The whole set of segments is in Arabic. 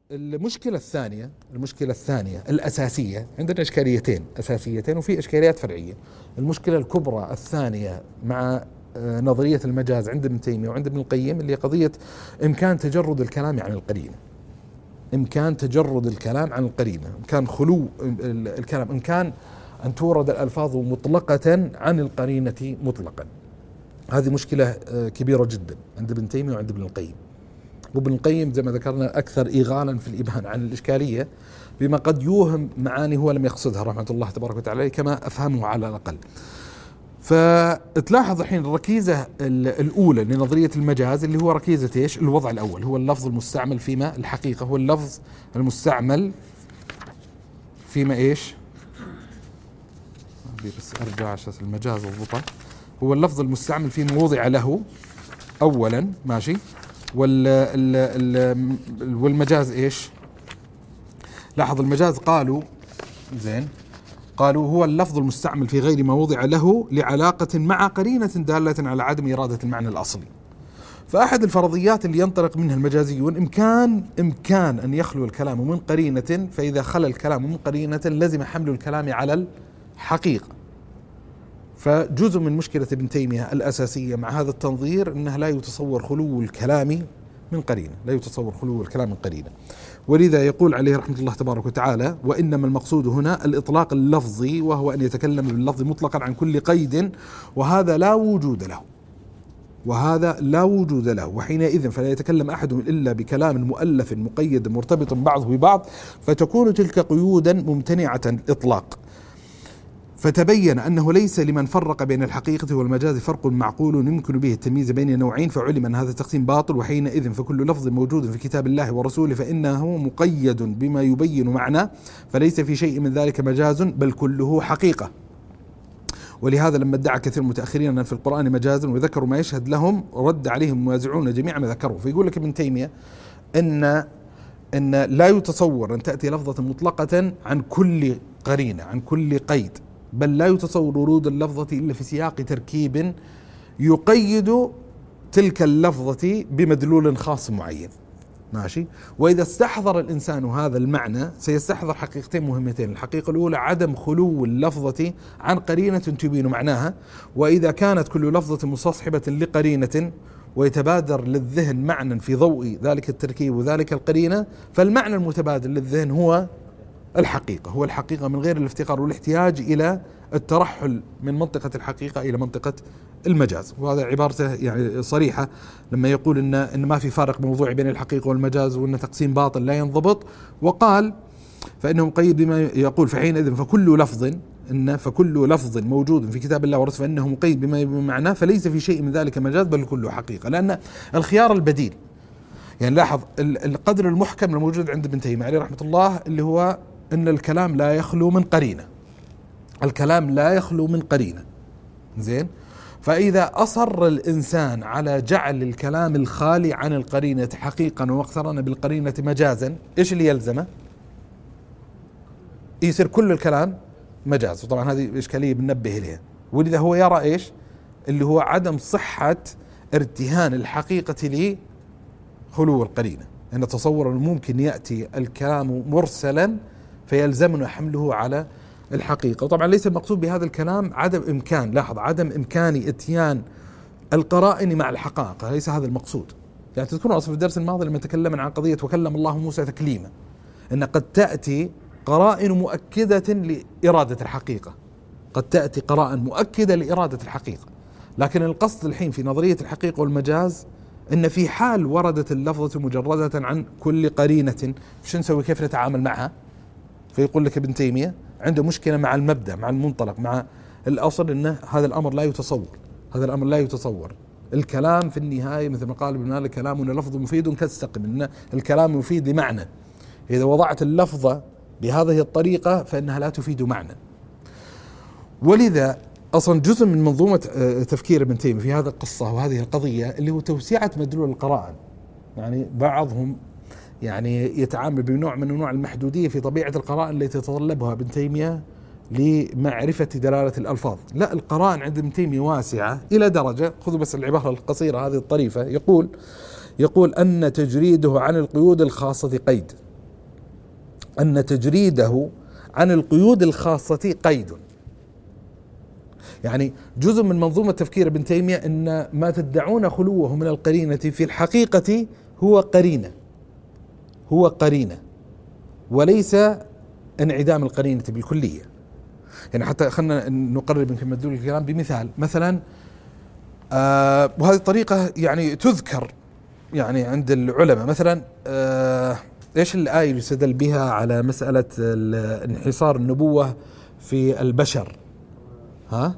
المشكلة الثانية الأساسية، عندنا إشكاليتين أساسيتين وفي إشكاليات فرعية. المشكلة الكبرى الثانية مع نظرية المجاز عند ابن تيمية وعند ابن القيم اللي هي قضية إمكان تجرد الكلام عن القرينة، إمكان تجرد الكلام عن القرينة، إمكان خلو الكلام، إمكان أن تورد الألفاظ مطلقة عن القرينة مطلقا. هذه مشكلة كبيرة جدا عند ابن تيمية وعند ابن القيم. وابن القيم زي ما ذكرنا أكثر إيغالا في الإبهام عن الإشكالية بما قد يوهم معاني هو لم يقصدها رحمة الله تبارك وتعالى كما أفهمه على الأقل. فتلاحظ الحين الركيزة الأولى لنظرية المجاز اللي هو ركيزة إيش؟ الوضع الأول هو اللفظ المستعمل فيما الحقيقة، هو اللفظ المستعمل فيما إيش؟ بس أرجع عشان المجاز والضبط. هو اللفظ المستعمل فيما وضع له أولا، ماشي، والمجاز إيش؟ لاحظ المجاز قالوا هو اللفظ المستعمل في غير ما وضع له لعلاقة مع قرينة دالة على عدم إرادة المعنى الأصلي. فأحد الفرضيات اللي ينطلق منها المجازيون إمكان أن يخلو الكلام من قرينة، فإذا خلى الكلام من قرينة لزم حمل الكلام على الحقيقة. فجزء من مشكلة ابن تيمية الأساسية مع هذا التنظير أنه لا يتصور خلو الكلام من قرينة، لا يتصور خلو الكلام من قرينة. ولذا يقول عليه رحمة الله تبارك وتعالى: وإنما المقصود هنا الإطلاق اللفظي، وهو أن يتكلم باللفظ مطلقا عن كل قيد، وهذا لا وجود له، وحينئذ فلا يتكلم أحد إلا بكلام مؤلف مقيد مرتبط بعضه ببعض، فتكون تلك قيودا ممتنعة الإطلاق. فتبين أنه ليس لمن فرق بين الحقيقة والمجاز فرق معقول يمكن به التمييز بين نوعين، فعلم أن هذا التقسيم باطل. وحينئذ فكل لفظ موجود في كتاب الله ورسوله فإنه مقيد بما يبين معنى، فليس في شيء من ذلك مجاز بل كله حقيقة. ولهذا لما ادعى كثير من المتأخرين أن في القرآن مجازا وذكروا ما يشهد لهم رد عليهم الموازعون جميع ما ذكروا. فيقول لك ابن تيمية إن لا يتصور أن تأتي لفظة مطلقة عن كل قرينة، عن كل قيد، بل لا يتصور ورود اللفظة إلا في سياق تركيب يقيد تلك اللفظة بمدلول خاص معين، ماشي. وإذا استحضر الإنسان هذا المعنى سيستحضر حقيقتين مهمتين: الحقيقة الأولى عدم خلو اللفظة عن قرينة تبين معناها، وإذا كانت كل لفظة مستصحبة لقرينة ويتبادر للذهن معنى في ضوء ذلك التركيب وذلك القرينة، فالمعنى المتبادل للذهن هو الحقيقة من غير الافتقار والاحتياج إلى الترحل من منطقة الحقيقة إلى منطقة المجاز. وهذا عبارته يعني صريحة لما يقول إن ما في فارق موضوعي بين الحقيقة والمجاز، وإن تقسيم باطل لا ينضبط. وقال فإنه مقيد بما يقول فحينئذ فكل لفظ موجود في كتاب الله ورسوله فإنه مقيد بما معناه، فليس في شيء من ذلك مجاز بل كله حقيقة. لأن الخيار البديل، يعني لاحظ القدر المحكم الموجود عند ابن تيمية عليه رحمة الله اللي هو أن الكلام لا يخلو من قرينة، زين. فإذا أصر الإنسان على جعل الكلام الخالي عن القرينة حقيقة واقترن بالقرينة مجازا، إيش اللي يلزمه؟ يصير كل الكلام مجاز. وطبعا هذه إشكالية بننبه إليها. ولذا هو يرى إيش اللي هو عدم صحة ارتهان الحقيقة لخلو القرينة، أن تصور ممكن يأتي الكلام مرسلا فيلزمنا حمله على الحقيقة. وطبعا ليس المقصود بهذا الكلام عدم إمكان إتيان القرائن مع الحقائق، ليس هذا المقصود. يعني تذكرون أصلا في الدرس الماضي لما تكلمنا عن قضية وكلم الله موسى تكليما، أن قد تأتي قرائن مؤكدة لإرادة الحقيقة، قد تأتي قرائن مؤكدة لإرادة الحقيقة. لكن القصد الحين في نظرية الحقيقة والمجاز إن في حال وردت اللفظة مجردة عن كل قرينة شو نسوي؟ كيف نتعامل معها؟ فيقول لك ابن تيمية عنده مشكلة مع المبدأ، مع المنطلق، مع الأصل، إن هذا الأمر لا يتصور. الكلام في النهاية مثل ما قال ابن مالك: كلامنا لفظ مفيد كاستقم، إن الكلام مفيد لمعنى. إذا وضعت اللفظة بهذه الطريقة فإنها لا تفيد معنى. ولذا أصلا جزء من منظومة تفكير ابن تيمية في هذه القصة وهذه القضية اللي هو توسعة مدلول القرائن. يعني بعضهم يعني يتعامل بنوع من أنواع المحدودية في طبيعة القرائن التي تتطلبها ابن تيمية لمعرفة دلالة الألفاظ. لا، القرائن عند ابن تيمية واسعة إلى درجة، خذوا بس العبارة القصيرة هذه الطريفة، يقول أن تجريده عن القيود الخاصة قيد. أن تجريده عن القيود الخاصة قيد. يعني جزء من منظومة تفكير ابن تيمية أن ما تدعون خلوه من القرينة في الحقيقة هو قرينة وليس انعدام القرينة بالكلية. يعني حتى خلنا نقرب يمكن مدلول الكلام بمثال، مثلا وهذه الطريقة يعني تذكر يعني عند العلماء، مثلا ايش الآية اللي يستدل بها على مسألة انحصار النبوة في البشر؟ ها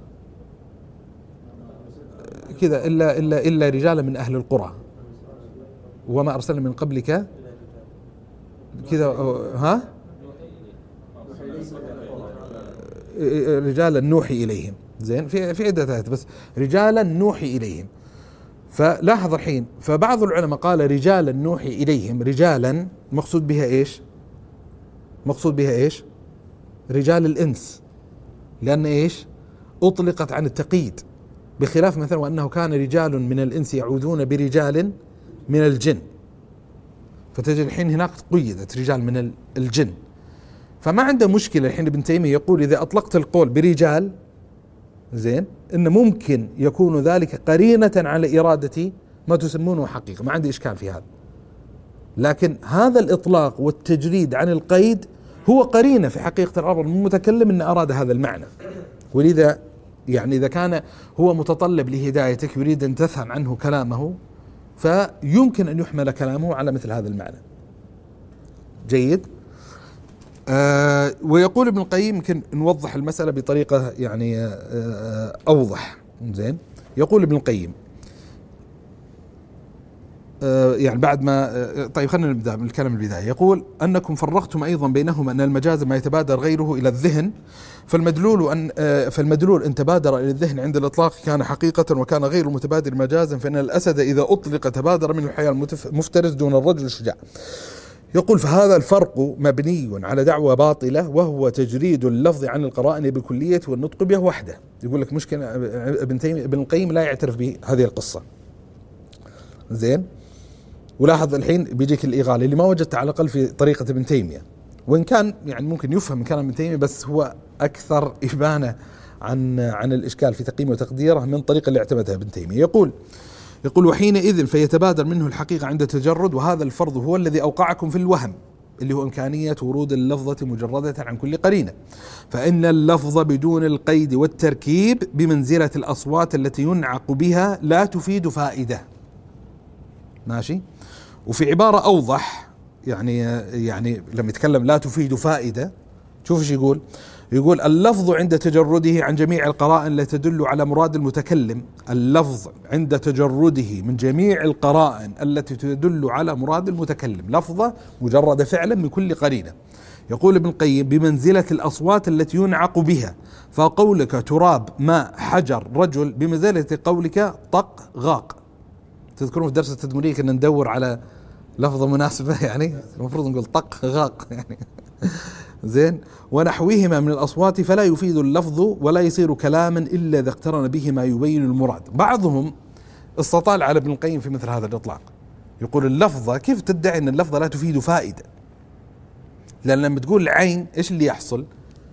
كذا إلا رجالا من أهل القرى وما أرسلنا من قبلك كذا، ها رجالا نوحي إليهم. زين، في عدة آيات بس رجالا نوحي إليهم. فلاحظ الحين، فبعض العلماء قال رجالا نوحي إليهم، رجالا مقصود بها إيش؟ مقصود بها إيش؟ رجال الإنس، لأن إيش؟ أطلقت عن التقييد، بخلاف مثلا وأنه كان رجال من الإنس يعوذون برجال من الجن، فتجد الحين هناك قيدت رجال من الجن. فما عنده مشكلة الحين ابن تيمية يقول إذا أطلقت القول برجال، زين، إن ممكن يكون ذلك قرينة على إرادة ما تسمونه حقيقة، ما عندي إشكال في هذا. لكن هذا الإطلاق والتجريد عن القيد هو قرينة في حقيقة الأمر المتكلم أن أراد هذا المعنى. ولذا يعني إذا كان هو متطلب لهدايتك يريد أن تفهم عنه كلامه، فيمكن أن يحمل كلامه على مثل هذا المعنى. جيد. ويقول ابن القيم، يمكن نوضح المسألة بطريقة يعني أوضح. زين، يقول ابن القيم يعني بعد ما طيب خلينا نبدأ من الكلام البداية. يقول أنكم فرقتم أيضا بينهما أن المجاز ما يتبادر غيره إلى الذهن، فالمدلول إن تبادر إلى الذهن عند الإطلاق كان حقيقة، وكان غير المتبادر مجازا، فإن الأسد إذا أطلق تبادر منه الحياة المفترس دون الرجل الشجاع. يقول فهذا الفرق مبني على دعوة باطلة، وهو تجريد اللفظ عن القرائن بكلية والنطق به وحده. يقول لك مشكلة ابن القيم لا يعترف بهذه القصة. زين، ولاحظ الحين بيجيك الإغالة اللي ما وجدت على الأقل في طريقة ابن تيمية، وإن كان يعني ممكن يفهم من كلام ابن تيمية، بس هو أكثر إبانة عن الإشكال في تقييمه وتقديره من طريقة اللي اعتمدها ابن تيمية. يقول وحينئذ فيتبادر منه الحقيقة عند التجرد، وهذا الفرض هو الذي أوقعكم في الوهم، اللي هو إمكانية ورود اللفظة مجردة عن كل قرينة. فإن اللفظ بدون القيد والتركيب بمنزلة الأصوات التي ينعق بها لا تفيد ماشي. وفي عبارة أوضح، يعني لما يتكلم لا تفيد فائدة، شوف ايش يقول اللفظ عند تجرده عن جميع القرائن لا تدل على مراد المتكلم. اللفظ عند تجرده من جميع القرائن التي تدل على مراد المتكلم، لفظة مجرد فعلا من كل قرينة. يقول ابن القيم بمنزلة الأصوات التي ينعق بها، فقولك تراب ماء حجر رجل بمنزلة قولك طق غاق. تذكرون في الدرس التدمري كنا ندور على لفظة مناسبة، يعني المفروض نقول طق غاق يعني زين. ونحوهما من الأصوات فلا يفيد اللفظ ولا يصير كلاما إلا إذا اقترن به ما يبين المراد. بعضهم استطال على ابن القيم في مثل هذا الإطلاق، يقول اللفظة كيف تدعي أن اللفظة لا تفيد فائدة؟ لأن لما تقول عين إيش اللي يحصل؟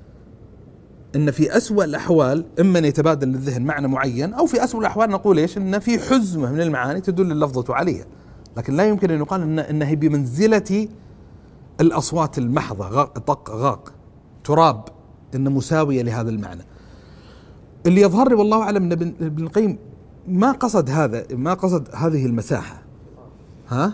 إن في أسوأ الأحوال إما أن يتبادل للذهن معنى معين، أو في أسوأ الأحوال نقول إيش؟ إن في حزمة من المعاني تدل اللفظة عليها، لكن لا يمكن أن يقال إنها بمنزلة الأصوات المحضة، طق غاق تراب، إن مساوية لهذا المعنى. اللي يظهر لي والله أعلم أن ابن القيم ما قصد هذا، ما قصد هذه المساحة. ها؟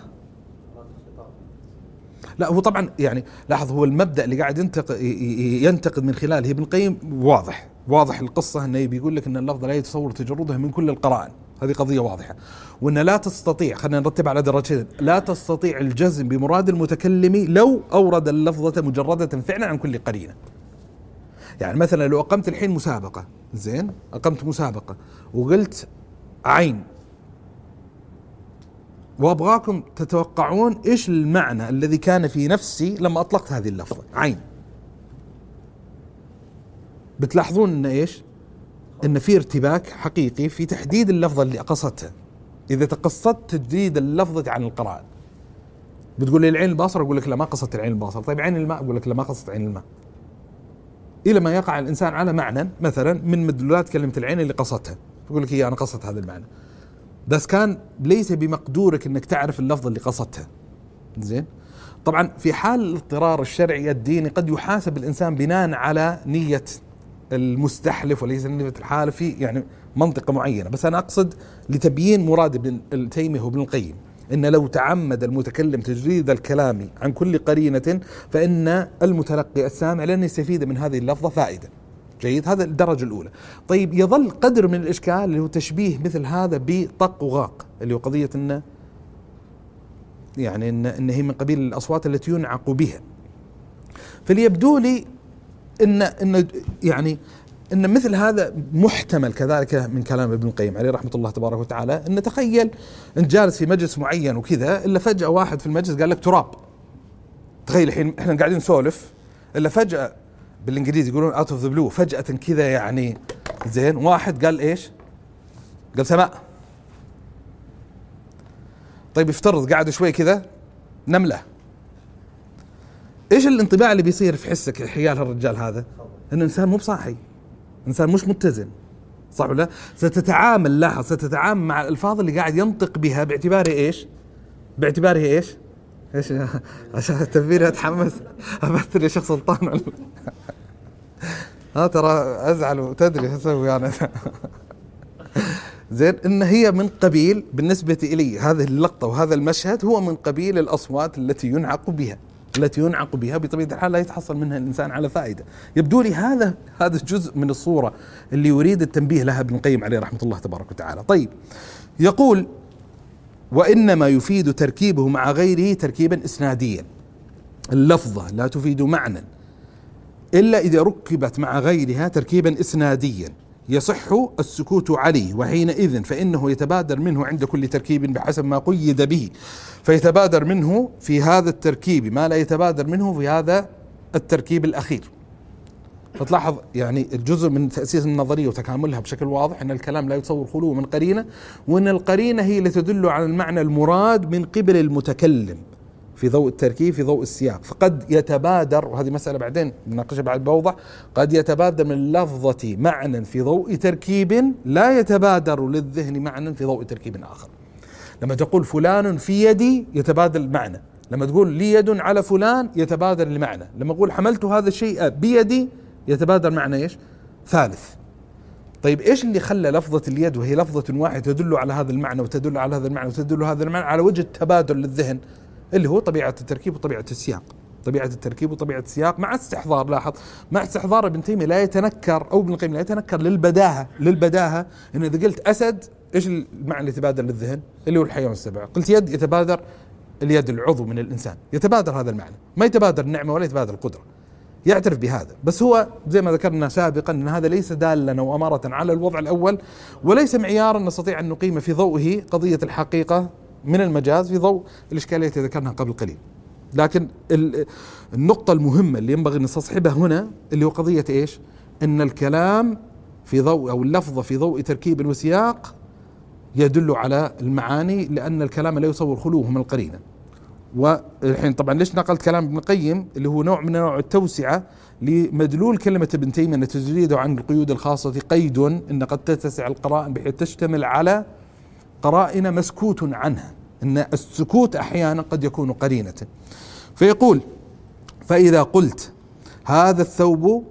لا هو طبعا يعني لاحظ، هو المبدأ اللي قاعد ينتقد من خلاله ابن القيم واضح القصة، أنه بيقول لك أن اللفظ لا يتصور تجردها من كل القرائن، هذه قضية واضحة. وأن لا تستطيع، خلينا نرتب على درجتين، لا تستطيع الجزم بمراد المتكلم لو أورد اللفظة مجردة فعلا عن كل قرينة. يعني مثلا لو أقمت الحين مسابقة، زين، أقمت مسابقة وقلت عين، وأبغاكم تتوقعون إيش المعنى الذي كان في نفسي لما أطلقت هذه اللفظة عين. بتلاحظون إن إيش؟ إن في ارتباك حقيقي في تحديد اللفظة اللي قصدتها، إذا تقصدت تجديد اللفظة عن القرائن. بتقول لي العين الباصرة، أقول لك لا ما قصدت العين الباصرة. طيب عين الماء، أقول لك لا ما قصدت عين الماء. إلى ما يقع الإنسان على معنى مثلا من مدلولات كلمة العين اللي قصدتها، يقول لك هي أنا قصدت هذا المعنى، بس كان ليس بمقدورك أنك تعرف اللفظ اللي قصدتها. زين. طبعا في حال الاضطرار الشرعي الديني قد يحاسب الإنسان بناء على نية المستحلف وليس نية الحالف في يعني منطقة معينة. بس أنا أقصد لتبيين مراد ابن تيمية وابن القيم إن لو تعمد المتكلم تجريد الكلام عن كل قرينة فإن المتلقي السامع لن يستفيد من هذه اللفظة فائدة. جيد، هذا الدرجة الأولى. طيب يظل قدر من الإشكال اللي هو تشبيه مثل هذا بطق وغاق، اللي هو قضية إنه يعني إن هي من قبيل الأصوات التي ينعق بها. فليبدو لي إن يعني إن مثل هذا محتمل كذلك من كلام ابن القيم عليه رحمة الله تبارك وتعالى. إن تخيل أنت جالس في مجلس معين وكذا، إلا فجأة واحد في المجلس قال لك تراب. تخيل الحين إحنا قاعدين نسولف، إلا فجأة بالإنجليزي يقولون out of the blue، فجأة كذا يعني زين واحد قال إيش؟ قال سماء. طيب افترض قاعد شوي كذا نملة، إيش الانطباع اللي بيصير في حسك حيال هالرجال هذا؟ إنه إنسان مو بصاحي، إنسان مش متزن، صح ولا؟ ستتعامل، لاحظ، ستتعامل مع الألفاظ اللي قاعد ينطق بها باعتباره إيش؟ باعتباره إيش؟ إيش عشان التنفير أتحمس أبث لي شخص سلطان ترى أزعل وتدري شو أسوي يعني زين. إن هي من قبيل بالنسبة إلي هذه اللقطة وهذا المشهد هو من قبيل الأصوات التي ينعق بها، التي ينعق بها بطبيعة الحال لا يتحصل منها الإنسان على فائدة. يبدو لي هذا جزء من الصورة اللي يريد التنبيه لها ابن القيم عليه رحمة الله تبارك وتعالى. طيب يقول وإنما يفيد تركيبه مع غيره تركيبا إسناديا. اللفظة لا تفيد معنى إلا إذا ركبت مع غيرها تركيبا إسناديا يصح السكوت عليه، وحينئذ فإنه يتبادر منه عند كل تركيب بحسب ما قيد به، فيتبادر منه في هذا التركيب ما لا يتبادر منه في هذا التركيب الأخير. فتلاحظ يعني الجزء من تأسيس النظرية وتكاملها بشكل واضح أن الكلام لا يتصور خلوه من قرينة، وأن القرينة هي اللي تدل على المعنى المراد من قبل المتكلم في ضوء التركيب، في ضوء السياق. فقد يتبادر، وهذه مسألة بعدين نناقشها بعد بوضح، قد يتبادر من اللفظة معنى في ضوء تركيب لا يتبادر للذهن معنى في ضوء تركيب آخر. لما تقول فلان في يدي يتبادر المعنى، لما تقول لي يد على فلان يتبادر المعنى، لما أقول حملت هذا الشيء بيدي يتبادر معنى إيش؟ ثالث. طيب إيش اللي خلى لفظة اليد وهي لفظة واحدة تدل على هذا المعنى وتدل على هذا المعنى وتدل على هذا المعنى على وجه التبادل للذهن، اللي هو طبيعة التركيب وطبيعة السياق. طبيعة التركيب وطبيعة السياق مع استحضار، لاحظ، مع استحضار ابن تيمية لا يتنكر، أو ابن القيم لا يتنكر للبداهة إن إذا قلت أسد إيش المعنى اللي يتبادر للذهن؟ اللي هو الحيوان السبع. قلت يد يتبادر اليد العضو من الإنسان، يتبادر هذا المعنى، ما يتبادر النعمة ولا يتبادر القدرة، يعترف بهذا. بس هو زي ما ذكرنا سابقا أن هذا ليس دالا وأمارة على الوضع الأول، وليس معيارا نستطيع أن نقيم في ضوئه قضية الحقيقة من المجاز في ضوء الإشكالية التي ذكرناها قبل قليل. لكن النقطة المهمة اللي ينبغي أن نستصحبها هنا اللي هو قضية إيش؟ أن الكلام في ضوء أو اللفظة في ضوء تركيب وسياق يدل على المعاني، لأن الكلام لا يصور خلوه من القرينة. والحين طبعا ليش نقلت كلام ابن القيم اللي هو نوع من نوع التوسعة لمدلول كلمة ابن تيمية أن تجريده عن القيود الخاصة قيد أن قد تتسع القرائن بحيث تشتمل على قرائن مسكوت عنها، أن السكوت أحيانا قد يكون قرينة. فيقول فإذا قلت هذا الثوب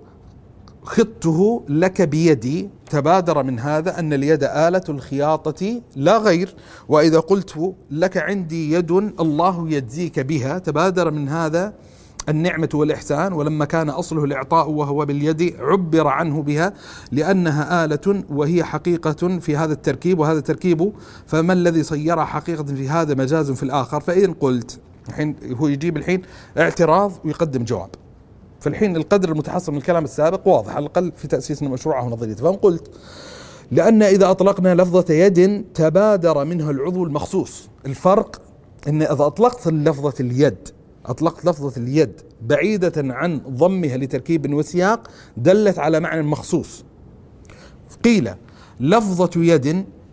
خطه لك بيدي تبادر من هذا أن اليد آلة الخياطة لا غير، وإذا قلت لك عندي يد الله يجزيك بها تبادر من هذا النعمة والإحسان، ولما كان أصله الإعطاء وهو باليد عبر عنه بها لأنها آلة وهي حقيقة في هذا التركيب وهذا تركيب، فما الذي صيرها حقيقة في هذا مجاز في الآخر. فإن قلت الحين هو يجيب الحين اعتراض ويقدم جواب، فالحين القدر المتحصل من الكلام السابق واضح على الأقل في تأسيس مشروعه ونظريته. فإن قلت لأن إذا أطلقنا لفظة يد تبادر منها العضو المخصوص، الفرق أن إذا أطلقت لفظة اليد أطلقت لفظة اليد بعيدة عن ضمها لتركيب وسياق دلت على معنى مخصوص. قيل لفظة يد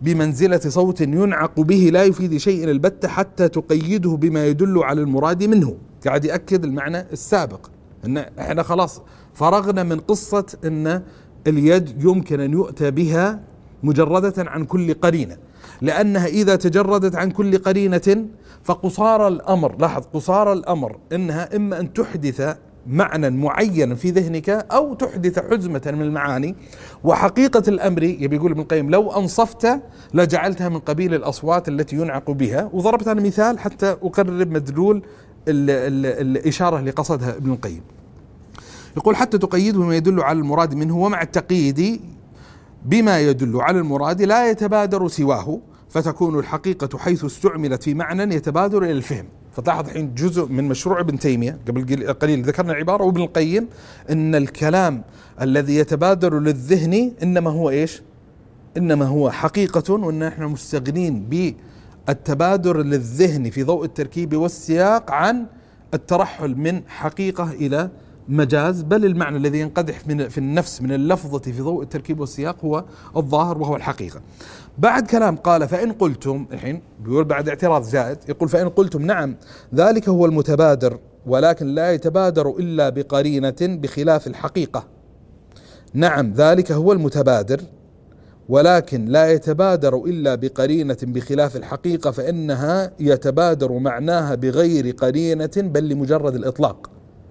بمنزلة صوت ينعق به لا يفيد شيء البتة حتى تقيده بما يدل على المراد منه. قاعد يأكد المعنى السابق، أن احنا خلاص فرغنا من قصة أن اليد يمكن أن يؤتى بها مجردة عن كل قرينة، لأنها إذا تجردت عن كل قرينة فقصار الأمر، لاحظ قصار الأمر، أنها إما أن تحدث معنى معين في ذهنك أو تحدث حزمة من المعاني. وحقيقة الأمر يبي يقول ابن القيم لو أنصفت لجعلتها من قبيل الأصوات التي ينعق بها. وضربت أنا مثال حتى أقرب مدلول الإشارة اللي قصدها ابن القيم. يقول حتى تقيده بما يدل على المراد منه، ومع التقييد بما يدل على المراد لا يتبادر سواه، فتكون الحقيقة حيث استعملت في معنى يتبادر إلى الفهم. فتلاحظ الحين جزء من مشروع ابن تيمية قبل قليل ذكرنا العبارة، وابن القيم أن الكلام الذي يتبادر للذهن إنما هو إيش؟ إنما هو حقيقة، وأن احنا مستغنين بالتبادر للذهن في ضوء التركيب والسياق عن الترحل من حقيقة إلى مجاز، بل المعنى الذي ينقدح في النفس من اللفظة في ضوء التركيب والسياق هو الظاهر وهو الحقيقة. بعد كلام قال فإن قلتم، الحين بيقول بعد اعتراض زائد، يقول فإن قلتم نعم ذلك هو المتبادر ولكن لا يتبادر إلا بقرينة بخلاف الحقيقة. نعم ذلك هو المتبادر ولكن لا يتبادر إلا بقرينة بخلاف الحقيقة، فإنها يتبادر معناها بغير قرينة بل لمجرد الإطلاق.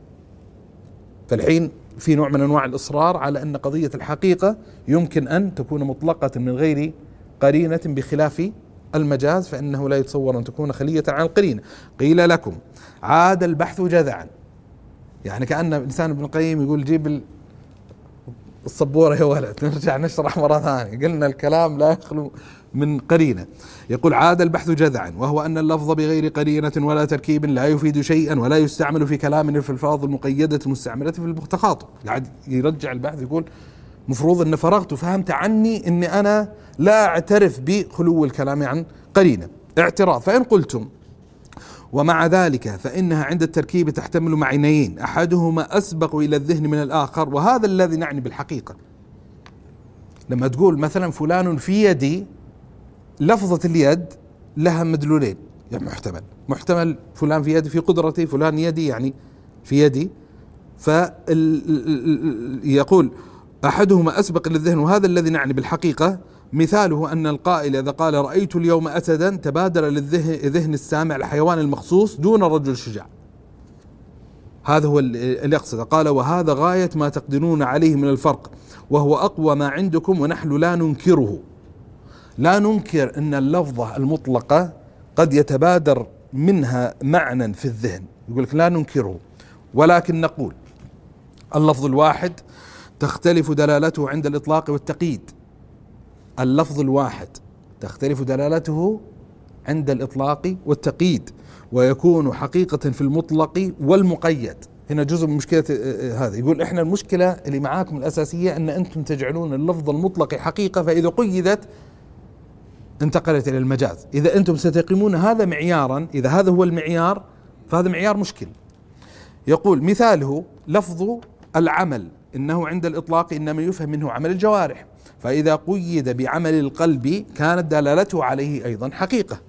فالحين في نوع من أنواع الإصرار على أن قضية الحقيقة يمكن أن تكون مطلقة من غير قرينة بخلاف المجاز، فإنه لا يتصور أن تكون خلية عن القرينة. قيل لكم عاد البحث جذعا، يعني كأن إنسان ابن القيم يقول جيب الصبورة يا ولد نرجع نشرح مرة ثانية، قلنا الكلام لا يخلو من قرينة. يقول عاد البحث جذعا، وهو أن اللفظ بغير قرينة ولا تركيب لا يفيد شيئا ولا يستعمل في كلام في الألفاظ المقيدة المستعملة في التخاطب. قاعد يرجع البحث يقول مفروض أن فرغت وفهمت عني أني أنا لا أعترف بخلو الكلام عن قرينة. اعتراض فإن قلتم ومع ذلك فإنها عند التركيب تحتمل معنيين أحدهما أسبق إلى الذهن من الآخر، وهذا الذي نعني بالحقيقة. لما تقول مثلا فلان في يدي، لفظة اليد لها مدلولين، يعني محتمل فلان في يدي في قدرتي، فلان يدي يعني في يدي. فيقول أحدهما أسبق إلى الذهن وهذا الذي نعني بالحقيقة. مثاله أن القائل إذا قال رأيت اليوم أسدا تبادر للذهن السامع الحيوان المخصوص دون الرجل الشجاع، هذا هو اللي يقصد. قال وهذا غاية ما تقدرون عليه من الفرق وهو أقوى ما عندكم ونحن لا ننكره. لا ننكر أن اللفظة المطلقة قد يتبادر منها معنى في الذهن، يقول لك لا ننكره، ولكن نقول اللفظ الواحد تختلف دلالته عند الإطلاق والتقييد. اللفظ الواحد تختلف دلالته عند الإطلاق والتقييد، ويكون حقيقة في المطلق والمقيد. هنا جزء من مشكلة هذا. يقول إحنا المشكلة اللي معاكم الأساسية أن أنتم تجعلون اللفظ المطلق حقيقة، فإذا قيدت انتقلت إلى المجاز. إذا أنتم ستقيمون هذا معيارا، إذا هذا هو المعيار فهذا معيار مشكل. يقول مثاله لفظ العمل إنه عند الإطلاق إنما يفهم منه عمل الجوارح، فإذا قيد بعمل القلب كانت دلالته عليه أيضا حقيقة.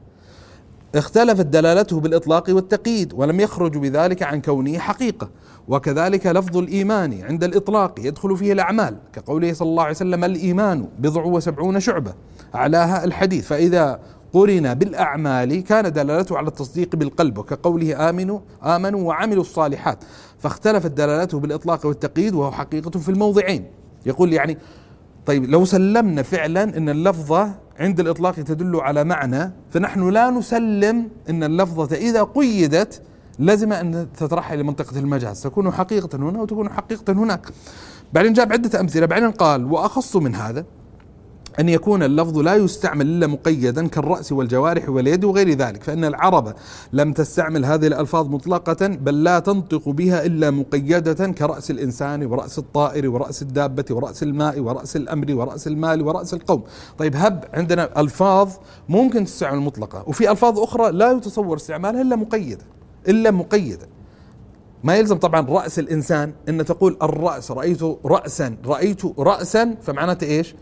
اختلفت دلالته بالإطلاق والتقييد ولم يخرج بذلك عن كونه حقيقة. وكذلك لفظ الإيمان عند الإطلاق يدخل فيه الأعمال، كقوله صلى الله عليه وسلم الإيمان 70 شعبة أعلاها الحديث، فإذا قرن بالأعمال كان دلالته على التصديق بالقلب، وكقوله آمنوا وعملوا الصالحات، فاختلفت دلالته بالإطلاق والتقييد وهو حقيقة في الموضعين. يقول يعني طيب لو سلمنا فعلا أن اللفظة عند الإطلاق تدل على معنى، فنحن لا نسلم أن اللفظة إذا قيدت لازم أن تترحل لمنطقة المجاز، تكون حقيقة هنا وتكون حقيقة هناك. بعدين جاب عدة أمثلة، بعدين قال وأخص من هذا أن يكون اللفظ لا يستعمل إلا مقيدا كالرأس والجوارح واليد وغير ذلك، فإن العرب لم تستعمل هذه الألفاظ مطلقة بل لا تنطق بها إلا مقيدة كرأس الإنسان ورأس الطائر ورأس الدابة ورأس الماء ورأس الأمر ورأس المال ورأس القوم. طيب هب عندنا ألفاظ ممكن تستعمل مطلقة، وفي ألفاظ أخرى لا يتصور استعمالها إلا مقيدة. ما يلزم طبعا رأس الإنسان أن تقول الرأس رأيت رأسا فمعناته إيش؟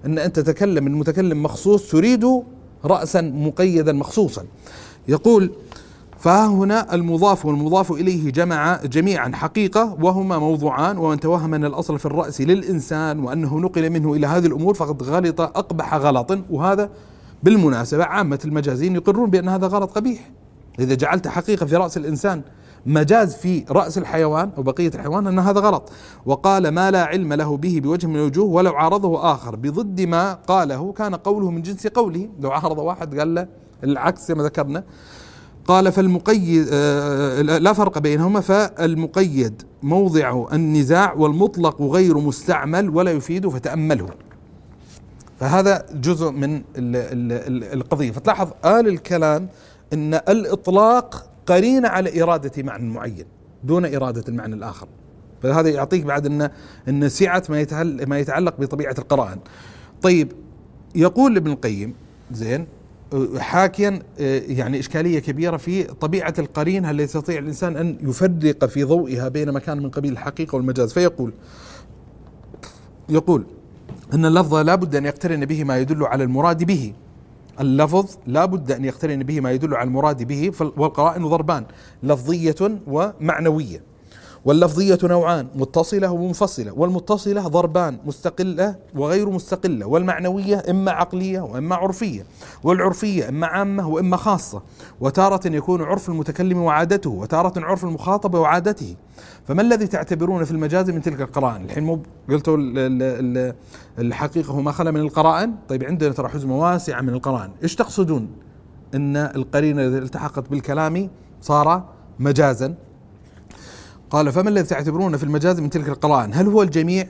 أن أنت تتكلم المتكلم مخصوص تريد رأسا مقيدا مخصوصا. يقول فها هنا المضاف والمضاف إليه جميعا حقيقة وهما موضوعان، ومن توهم أن الأصل في الرأس للإنسان وأنه نقل منه إلى هذه الأمور فقد غلط أقبح غلط. وهذا بالمناسبة عامة المجازين يقرون بأن هذا غلط قبيح. إذا جعلت حقيقة في رأس الإنسان مجاز في رأس الحيوان أو بقية الحيوان أن هذا غلط. وقال ما لا علم له به بوجه من الوجوه ولو عارضه آخر بضد ما قاله كان قوله من جنس قوله. لو عارض واحد قال له العكس كما ذكرنا. قال فالمقيد لا فرق بينهما، فالمقيد موضع النزاع والمطلق غير مستعمل ولا يفيد فتأمله. فهذا جزء من القضية. فتلاحظ الكلام أن الإطلاق قرين على إرادة معنى معين دون إرادة المعنى الآخر. فهذا يعطيك بعد أن سعة ما يتعلق بطبيعة القرائن. طيب يقول ابن القيم زين حاكيا يعني إشكالية كبيرة في طبيعة القرين، هل يستطيع الإنسان أن يفرق في ضوئها بين ما كان من قبيل الحقيقة والمجاز؟ يقول أن اللفظ لا بد أن يقترن به ما يدل على المراد به. اللفظ لا بد أن يقترن به ما يدل على المراد به، والقرائن ضربان لفظية ومعنوية. واللفظية نوعان متصلة ومنفصلة، والمتصلة ضربان مستقلة وغير مستقلة، والمعنوية إما عقلية وإما عرفية، والعرفية إما عامة وإما خاصة، وتارة يكون عرف المتكلم وعادته، وتارة عرف المخاطب وعادته. فما الذي تعتبرون في المجاز من تلك القرائن؟ الحين مو قلتوا الحقيقة هو ما خلا من القرائن. طيب عندنا ترى حزمة واسعة من القرائن، إيش تقصدون؟ إن القرينة التي التحقت بالكلام صار مجازا. قال فما الذي تعتبرون في المجاز من تلك القرائن؟ هل هو الجميع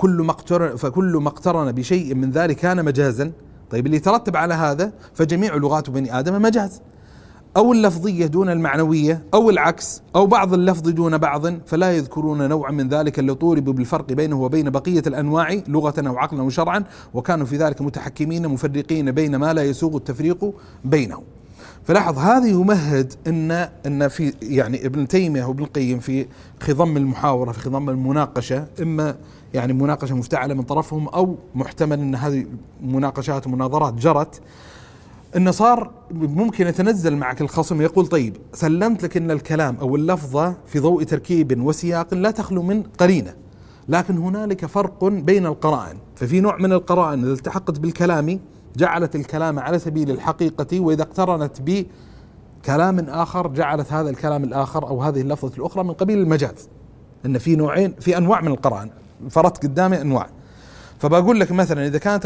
فكل ما اقترن بشيء من ذلك كان مجازا؟ طيب اللي يترتب على هذا فجميع لغات بني آدم مجاز، أو اللفظية دون المعنوية، أو العكس، أو بعض اللفظ دون بعض، فلا يذكرون نوعا من ذلك اللي طورب بالفرق بينه وبين بقية الأنواع لغة أو عقلا أو شرعا، وكانوا في ذلك متحكمين مفرقين بين ما لا يسوغ التفريق بينه. فلاحظ هذا يمهد ان في يعني ابن تيمية وابن القيم في خضم المحاورة في خضم المناقشة، اما يعني مناقشة مفتعلة من طرفهم او محتمل ان هذه مناقشات ومناظرات جرت، ان صار ممكن يتنزل معك الخصم يقول طيب سلمت لك ان الكلام او اللفظة في ضوء تركيب وسياق لا تخلو من قرينة، لكن هنالك فرق بين القرائن. ففي نوع من القرائن إذا التحقت بالكلام جعلت الكلام على سبيل الحقيقة، وإذا اقترنت بكلام آخر جعلت هذا الكلام الآخر أو هذه اللفظة الأخرى من قبيل المجاز. إن في نوعين، في أنواع من القرائن، فرضت قدامي أنواع. فبقول لك مثلا إذا كانت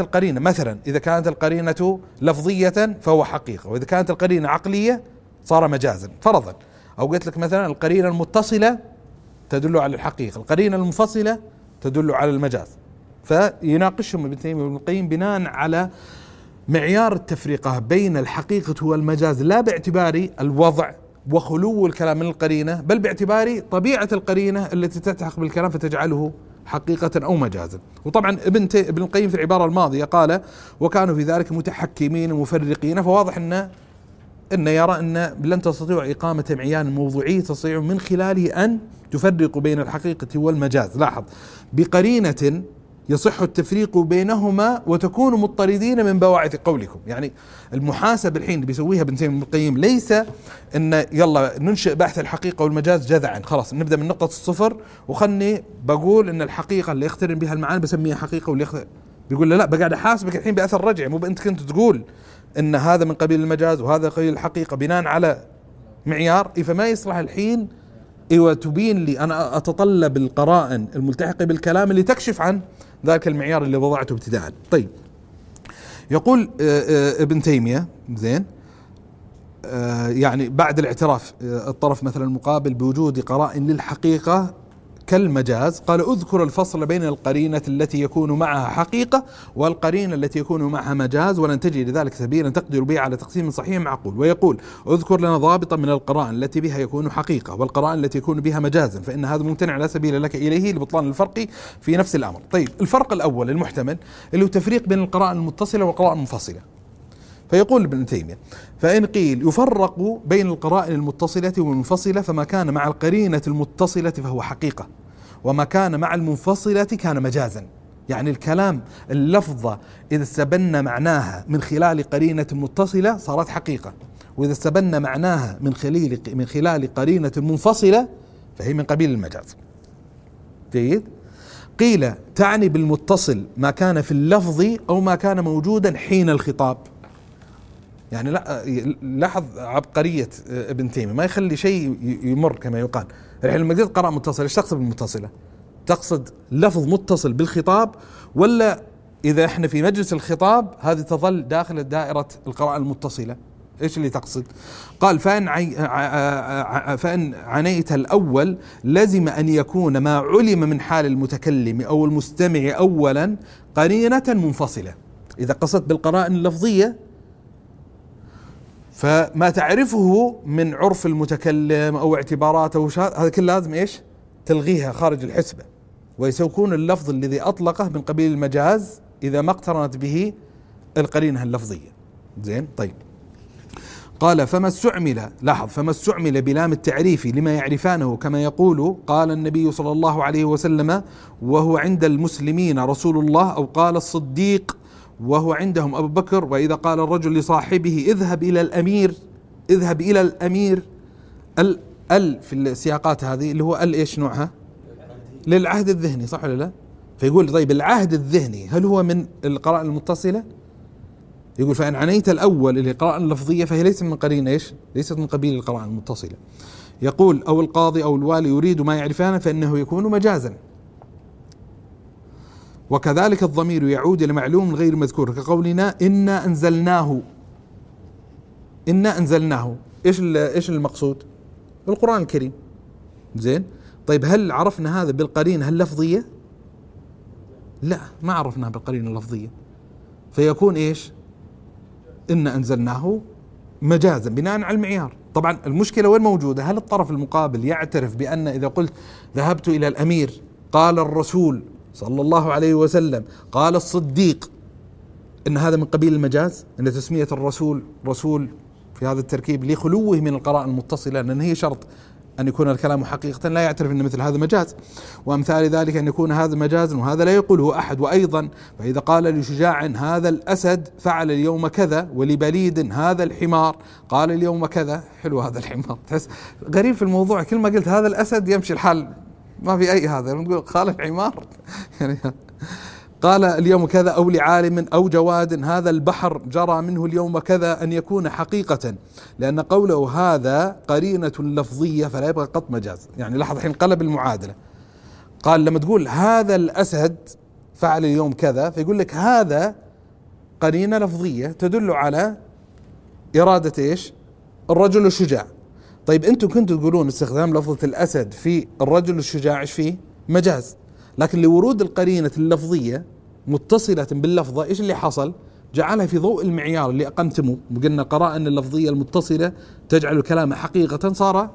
القرينة لفظية فهو حقيقة، وإذا كانت القرينة عقلية صار مجازا فرضا. أو قلت لك مثلا القرينة المتصلة تدل على الحقيقة، القرينة المنفصلة تدل على المجاز. فيناقشهم ابن تيمية وابن القيم بناء على معيار التفرقة بين الحقيقة والمجاز، لا باعتبار الوضع وخلو الكلام من القرينة، بل باعتبار طبيعة القرينة التي تلتحق بالكلام فتجعله حقيقة أو مجازا. وطبعا ابن القيم في العبارة الماضية قال وكانوا في ذلك متحكمين ومفرقين، فواضح أن يرى أن لن تستطيع إقامة معيار موضوعي تستطيع من خلاله أن تفرق بين الحقيقة والمجاز. لاحظ بقرينة يصح التفريق بينهما وتكون مضطردين من بواعث قولكم. يعني المحاسبة الحين بيسويها ابن تيمية القيم ليس ان يلا ننشئ بحث الحقيقة والمجاز جذعا خلاص نبدأ من نقطة الصفر وخلني بقول ان الحقيقة اللي يقترن بها المعاني بسميها حقيقة واللي بيقول لا بقعد احاسبك الحين بأثر رجعي، مو انت كنت تقول ان هذا من قبيل المجاز وهذا قبيل الحقيقة بناء على معيار. فما يصلح الحين تبين لي أنا أتطلب القرائن الملتحقة بالكلام اللي تكشف عن ذاك المعيار اللي وضعته ابتداء. طيب يقول ابن تيمية زين يعني بعد الاعتراف الطرف مثلا المقابل بوجود قرائن للحقيقة كالمجاز، قال اذكر الفصل بين القرينة التي يكون معها حقيقة والقرينة التي يكون معها مجاز، ولن تجد لذلك سبيلا تقدر به على تقسيم صحيح معقول. ويقول اذكر لنا ضابطا من القرائن التي بها يكون حقيقة والقرائن التي يكون بها مجازا، فإن هذا ممتنع لا سبيل لك إليه لبطلان الفرق في نفس الأمر. طيب الفرق الأول المحتمل اللي هو تفريق بين القرائن المتصلة والقرائن المنفصلة. فيقول ابن تيمية فإن قيل يفرق بين القرائن المتصلة والمنفصلة فما كان مع القرينة المتصلة فهو حقيقة، وما كان مع المنفصلة كان مجازا. يعني الكلام اللفظة إذا استبن معناها من خلال قرينة متصلة صارت حقيقة، وإذا استبن معناها من خلال قرينة منفصلة فهي من قبيل المجاز. جيد. قيل تعني بالمتصل ما كان في اللفظ أو ما كان موجودا حين الخطاب. يعني لاحظ عبقرية ابن تيمية، ما يخلي شيء يمر كما يقال. الحين لما قلت قراءة متصلة ايش تقصد بالمتصلة؟ تقصد لفظ متصل بالخطاب، ولا إذا احنا في مجلس الخطاب هذه تظل داخل دائرة القراءة المتصلة؟ ايش اللي تقصد؟ قال فإن عنيت الأول لزم أن يكون ما علم من حال المتكلم أو المستمع أولا قرينة منفصلة. إذا قصدت بالقرائن اللفظية فما تعرفه من عرف المتكلم أو اعتباراته هذا كله لازم ايش؟ تلغيها خارج الحسبة، ويكون اللفظ الذي أطلقه من قبيل المجاز إذا ما اقترنت به القرينة اللفظية. زين. طيب. قال فما استعمل، لاحظ، فما استعمل بلام التعريف لما يعرفانه كما يقول قال النبي صلى الله عليه وسلم وهو عند المسلمين رسول الله، أو قال الصديق وهو عندهم أبو بكر، وإذا قال الرجل لصاحبه اذهب إلى الأمير، اذهب إلى الأمير. في السياقات هذه اللي هو ايش نوعها؟ للعهد الذهني، صح ولا لا؟ فيقول طيب العهد الذهني هل هو من القراءة المتصلة؟ يقول فإن عنيت الأول اللي القراءة اللفظية فهي ليست من قرين ايش؟ ليست من قبيل القراءة المتصلة. يقول أو القاضي أو الوالي يريد ما يعرفانه فإنه يكون مجازا. وكذلك الضمير يعود إلى معلوم غير مذكور كقولنا إنا أنزلناه. إنا أنزلناه ايش المقصود؟ القرآن الكريم. زين. طيب هل عرفنا هذا بالقرينة اللفظية؟ لا، ما عرفناه بالقرينة اللفظية، فيكون ايش؟ إن أنزلناه مجازا بناء على المعيار. طبعا المشكلة وين موجودة؟ هل الطرف المقابل يعترف بأن إذا قلت ذهبت إلى الأمير قال الرسول صلى الله عليه وسلم قال الصديق إن هذا من قبيل المجاز؟ أن تسمية الرسول رسول في هذا التركيب لخلوه من القراءة المتصلة، لأن هي شرط أن يكون الكلام حقيقة، لا يعترف أن مثل هذا مجاز. وأمثال ذلك أن يكون هذا مجازا وهذا لا يقوله أحد. وأيضا فإذا قال لشجاع هذا الأسد فعل اليوم كذا، ولبليد هذا الحمار قال اليوم كذا. حلو هذا الحمار، تحس غريب في الموضوع، كل ما قلت هذا الأسد يمشي الحال، ما في أي هذا، نقول قال الحمار يعني قال اليوم كذا. أو لعالم أو جواد هذا البحر جرى منه اليوم كذا، أن يكون حقيقة، لأن قوله هذا قرينة لفظية فلا يبقى قط مجاز. يعني لاحظ الحين قلب المعادلة، قال لما تقول هذا الأسد فعل اليوم كذا، فيقول لك هذا قرينة لفظية تدل على إرادة إيش؟ الرجل الشجاع. طيب أنتم كنتوا تقولون استخدام لفظة الأسد في الرجل الشجاع إيش فيه؟ مجاز. لكن لورود القرينة اللفظية متصلة باللفظة إيش اللي حصل؟ جعلها في ضوء المعيار اللي أقمتمه، وقلنا قرائن اللفظية المتصلة تجعل الكلام حقيقة صار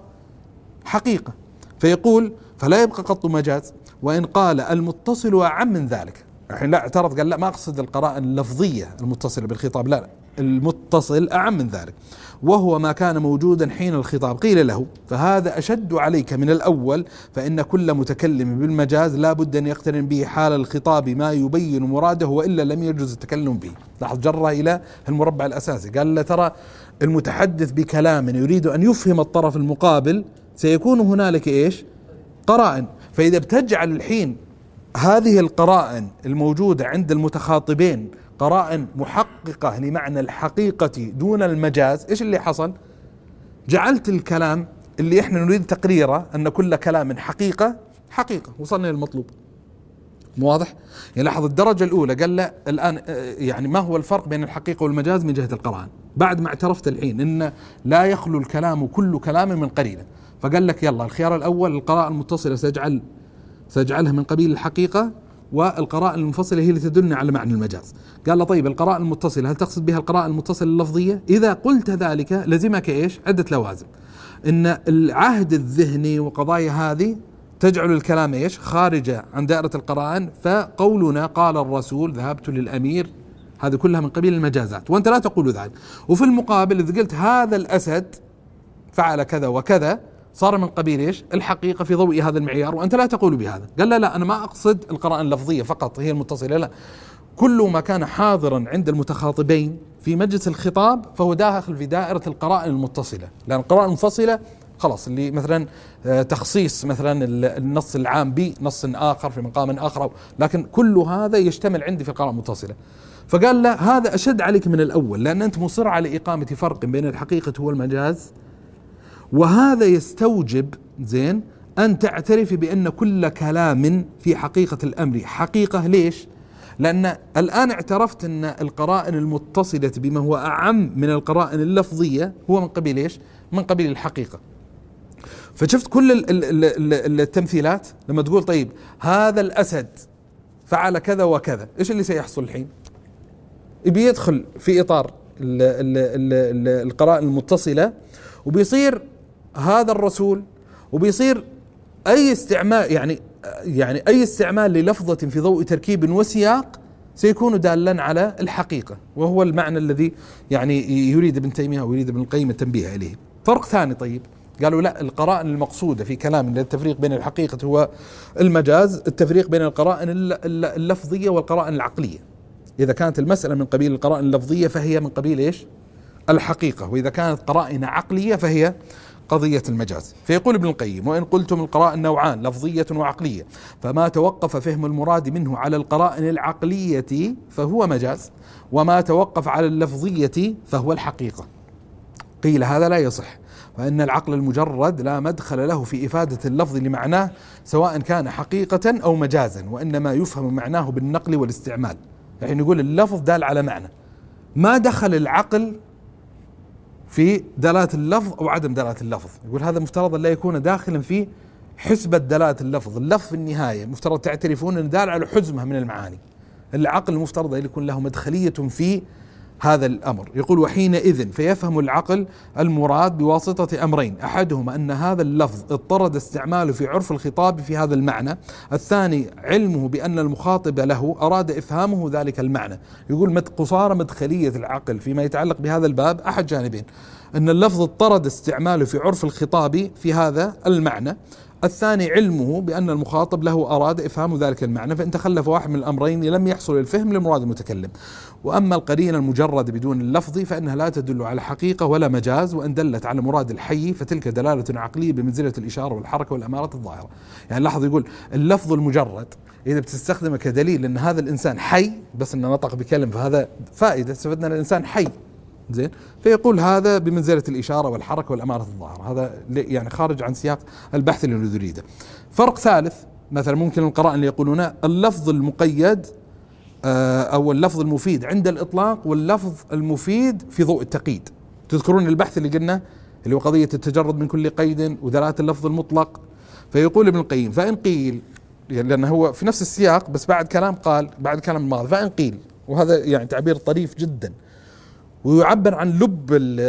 حقيقة. فيقول فلا يبقى قط مجاز. وإن قال المتصل أعم من ذلك، الحين لا اعترض، قال لا ما أقصد القرائن اللفظية المتصلة بالخطاب، لا المتصل أعم من ذلك، وهو ما كان موجودا حين الخطاب. قيل له فهذا أشد عليك من الأول، فإن كل متكلم بالمجاز لا بد أن يقترن به حال الخطاب ما يبين مراده، وإلا لم يجوز التكلم به. لاحظ جره إلى المربع الأساسي، قال لا ترى المتحدث بكلام يريد أن يفهم الطرف المقابل سيكون هنالك إيش؟ قرائن. فإذا بتجعل الحين هذه القرائن الموجودة عند المتخاطبين قرائن محققة لمعنى الحقيقة دون المجاز، إيش اللي حصل؟ جعلت الكلام اللي إحنا نريد تقريره أن كل كلام حقيقة، وصلنا للمطلوب. واضح؟ يعني لاحظ الدرجة الأولى قال لا الآن يعني ما هو الفرق بين الحقيقة والمجاز من جهة القرائن، بعد ما اعترفت الحين إن لا يخلو الكلام كل كلام من قرينة، فقال لك يلا الخيار الأول القراءة المتصلة سأجعلها من قبيل الحقيقة، والقراءة المنفصلة هي اللي تدلنا على معنى المجاز. قال له طيب القراءة المتصلة هل تقصد بها القراءة المتصلة اللفظية؟ إذا قلت ذلك لزمك إيش؟ عدة لوازم، إن العهد الذهني وقضايا هذه تجعل الكلام إيش؟ خارجة عن دائرة القرائن. فقولنا قال الرسول ذهبت للأمير هذه كلها من قبيل المجازات، وأنت لا تقول ذلك. وفي المقابل إذا قلت هذا الأسد فعل كذا وكذا، صار من قبيل إيش؟ الحقيقة في ضوء هذا المعيار، وأنت لا تقول بهذا. قال لا أنا ما أقصد القرائن اللفظية فقط هي المتصلة، لا، كل ما كان حاضرا عند المتخاطبين في مجلس الخطاب فهو داخل في دائرة القرائن المتصلة، لأن القرائن المنفصلة خلاص اللي مثلا تخصيص مثلا النص العام بنص آخر في مقام آخر، لكن كل هذا يشتمل عندي في القرائن المتصلة. فقال لا، هذا أشد عليك من الأول، لأن أنت مصر على إقامة فرق بين الحقيقة والمجاز، وهذا يستوجب زين أن تعترف بأن كل كلام في حقيقة الأمر حقيقة. ليش؟ لأن الآن اعترفت أن القرائن المتصلة بما هو أعم من القرائن اللفظية هو من قبيل إيش؟ من قبيل الحقيقة. فشفت كل التمثيلات لما تقول طيب هذا الأسد فعل كذا وكذا، إيش اللي سيحصل الحين؟ بيدخل في إطار القرائن المتصلة، وبيصير هذا الرسول، وبيصير أي استعمال يعني أي استعمال للفظة في ضوء تركيب وسياق سيكون دالا على الحقيقة، وهو المعنى الذي يعني يريد ابن تيمية ويريد ابن القيم التنبيه إليه. فرق ثاني طيب، قالوا لا، القرائن المقصودة في كلام التفريق بين الحقيقة هو المجاز، التفريق بين القرائن اللفظية والقرائن العقلية. إذا كانت المسألة من قبيل القرائن اللفظية فهي من قبيل إيش؟ الحقيقة، وإذا كانت قرائن عقلية فهي قضية المجاز. فيقول ابن القيم: وإن قلتم القرائن نوعان لفظية وعقلية، فما توقف فهم المراد منه على القرائن العقلية فهو مجاز، وما توقف على اللفظية فهو الحقيقة. قيل هذا لا يصح، فإن العقل المجرد لا مدخل له في إفادة اللفظ لمعناه سواء كان حقيقة أو مجازا، وإنما يفهم معناه بالنقل والاستعمال. يعني نقول اللفظ دال على معنى، ما دخل العقل في دلالة اللفظ أو عدم دلالة اللفظ. يقول هذا مفترض لا يكون داخلا في حسبة دلالة اللفظ. اللفظ في النهاية مفترض تعترفون أن دال على حزمة من المعاني. العقل المفترض أن يكون له مدخلية في هذا الأمر. يقول: وحينئذ فيفهم العقل المراد بواسطة أمرين: أحدهما أن هذا اللفظ اضطرد استعماله في عرف الخطاب في هذا المعنى، الثاني علمه بأن المخاطب له أراد إفهامه ذلك المعنى. يقول قصارى مدخلية العقل فيما يتعلق بهذا الباب أحد جانبين: أن اللفظ اضطرد استعماله في عرف الخطاب في هذا المعنى، الثاني علمه بأن المخاطب له أراد إفهام ذلك المعنى، فإن تخلف واحد من الأمرين لم يحصل الفهم لمراد المتكلم. وأما القرينة المجرد بدون اللفظ فإنها لا تدل على حقيقة ولا مجاز، وإن دلت على مراد الحي فتلك دلالة عقلية بمنزلة الإشارة والحركة والأمارة الظاهرة. يعني لاحظ، يقول اللفظ المجرد إذا بتستخدمه كدليل أن هذا الإنسان حي، بس أنه نطق بكلم، فهذا فائدة، استفدنا أن الإنسان حي، زين، فيقول هذا بمنزلة الإشارة والحركة والأمارة الظاهرة. هذا يعني خارج عن سياق البحث اللي نريده. فرق ثالث، مثلا ممكن القرائن اللي يقولون اللفظ المقيد أو اللفظ المفيد عند الإطلاق واللفظ المفيد في ضوء التقييد. تذكرون البحث اللي قلنا اللي هو قضية التجرد من كل قيد ودلالة اللفظ المطلق. فيقول ابن القيم: فإن قيل، يعني لأنه هو في نفس السياق بس بعد كلام قال بعد كلام الماضي، فإن قيل، وهذا يعني تعبير طريف جدا ويعبر عن لب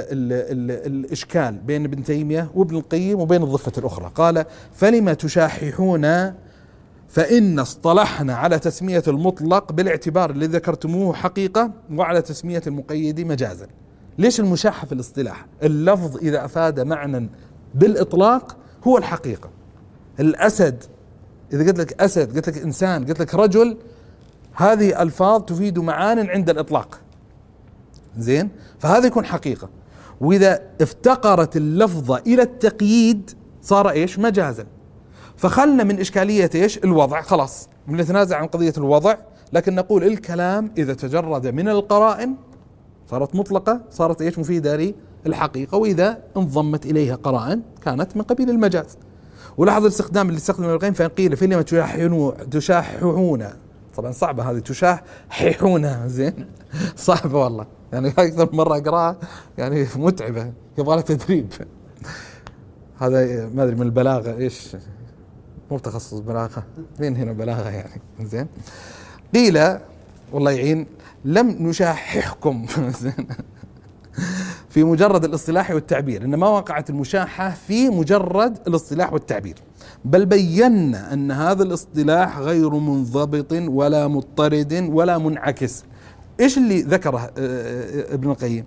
الإشكال بين ابن تيمية وابن القيم وبين الضفة الأخرى. قال: فلما تشاححون فإن اصطلحنا على تسمية المطلق بالاعتبار الذي ذكرتموه حقيقة، وعلى تسمية المقيد مجازا. ليش المشاحة في الاصطلاح؟ اللفظ إذا أفاد معنى بالإطلاق هو الحقيقة. الأسد، إذا قلت لك أسد، قلت لك إنسان، قلت لك رجل، هذه ألفاظ تفيد معان عند الإطلاق، زين، فهذا يكون حقيقة. وإذا افتقرت اللفظة إلى التقييد صار إيش؟ مجازا. فخلنا من إشكالية إيش؟ الوضع، خلاص بنتنازع عن قضية الوضع، لكن نقول الكلام إذا تجرد من القرائن صارت مطلقة، صارت إيش؟ مفيدة للحقيقة، وإذا انضمت إليها قرائن كانت من قبيل المجاز. ولاحظ الاستخدام اللي استخدمه ابن القيم: فإن قيل فلما تشاححون، طبعا صعبة هذه، تشاححون، زين، صعبة والله، يعني أكثر مرة أقرأها يعني متعبة، يبغى لها تدريب. هذا ما أدري من البلاغة إيش، مو تخصص بلاغة، مين هنا بلاغة يعني، زين. قيل والله يعين: لم نشاححكم في مجرد الاصطلاح والتعبير، إنما وقعت المشاحة في مجرد الاصطلاح والتعبير، بل بينا أن هذا الاصطلاح غير منضبط ولا مضطرد ولا منعكس. إيش اللي ذكره ابن القيم؟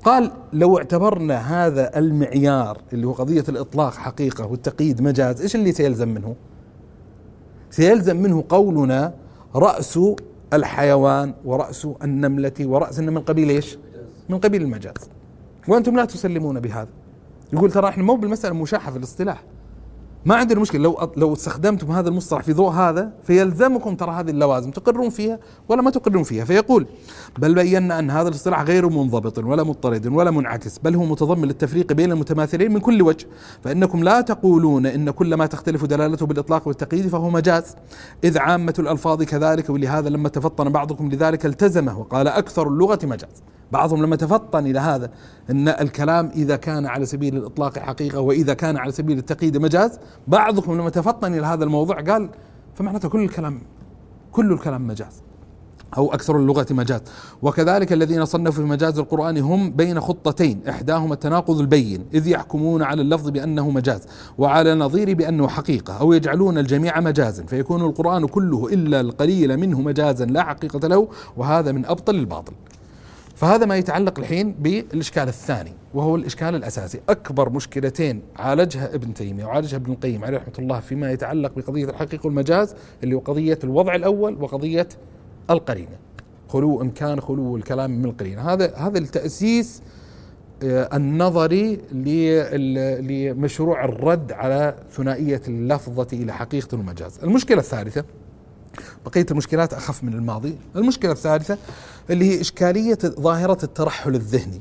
قال لو اعتبرنا هذا المعيار اللي هو قضية الإطلاق حقيقة والتقييد مجاز، إيش اللي سيلزم منه؟ سيلزم منه قولنا رأس الحيوان ورأس النملة ورأس النمل من قبيل إيش؟ من قبيل المجاز، وأنتم لا تسلمون بهذا. يقول ترى إحنا مو بالمسألة مشاحة في الاصطلاح، ما عندنا مشكلة لو استخدمتم هذا المصطلح في ضوء هذا فيلزمكم ترى هذه اللوازم تقرون فيها ولا ما تقرون فيها. فيقول بل بينا أن هذا الاصطلاح غير منضبط ولا مضطرد ولا منعكس، بل هو متضمن للتفريق بين المتماثلين من كل وجه، فإنكم لا تقولون إن كل ما تختلف دلالته بالإطلاق والتقييد فهو مجاز، إذ عامة الألفاظ كذلك، ولهذا لما تفطن بعضكم لذلك التزمه وقال أكثر اللغة مجاز. بعضهم لما تفطن إلى هذا أن الكلام إذا كان على سبيل الإطلاق حقيقة وإذا كان على سبيل التقييد مجاز، بعضكم لما تفطن إلى هذا الموضوع قال فمعناته كل الكلام مجاز أو أكثر اللغة مجاز. وكذلك الذين صنفوا في مجاز القرآن هم بين خطتين، إحداهما التناقض البين، إذ يحكمون على اللفظ بأنه مجاز وعلى نظير بأنه حقيقة، أو يجعلون الجميع مجازا فيكون القرآن كله إلا القليل منه مجازا لا حقيقة له، وهذا من أبطل الباطل. فهذا ما يتعلق الحين بالإشكال الثاني، وهو الإشكال الأساسي. أكبر مشكلتين عالجها ابن تيمية وعالجها ابن القيم عليه رحمة الله فيما يتعلق بقضية الحقيقة والمجاز، اللي هو قضية الوضع الأول وقضية القرينة، إمكان خلو الكلام من القرينة. هذا التأسيس النظري لمشروع الرد على ثنائية اللفظة إلى حقيقة ومجاز. المشكلة الثالثة، بقية المشكلات أخف من الماضي، المشكلة الثالثة اللي هي إشكالية ظاهرة الترحل الذهني.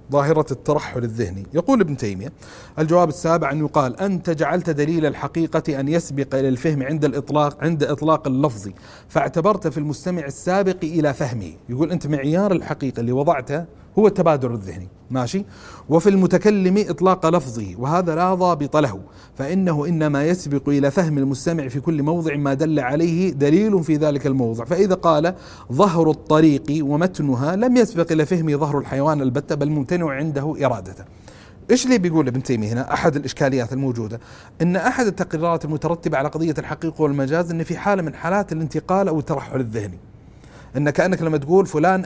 يقول ابن تيمية الجواب السابع أن يقال أنت جعلت دليل الحقيقة أن يسبق إلى الفهم عند إطلاق اللفظ، فاعتبرت في المستمع السابق إلى فهمه. يقول أنت معيار الحقيقة اللي وضعته هو التبادر الذهني، ماشي، وفي المتكلم إطلاق لفظه، وهذا لا ضابط له، فإنه إنما يسبق إلى فهم المستمع في كل موضع ما دل عليه دليل في ذلك الموضع. فإذا قال ظهر الطريق ومتنها لم يسبق إلى فهمه ظهر الحيوان البتة، بل ممتنع عنده إرادته. إيش اللي بيقول ابن تيمية هنا؟ أحد الإشكاليات الموجودة أن أحد التقريرات المترتبة على قضية الحقيقة والمجاز أن في حالة من حالات الانتقال أو الترحل الذهني، أن كأنك لما تقول فلان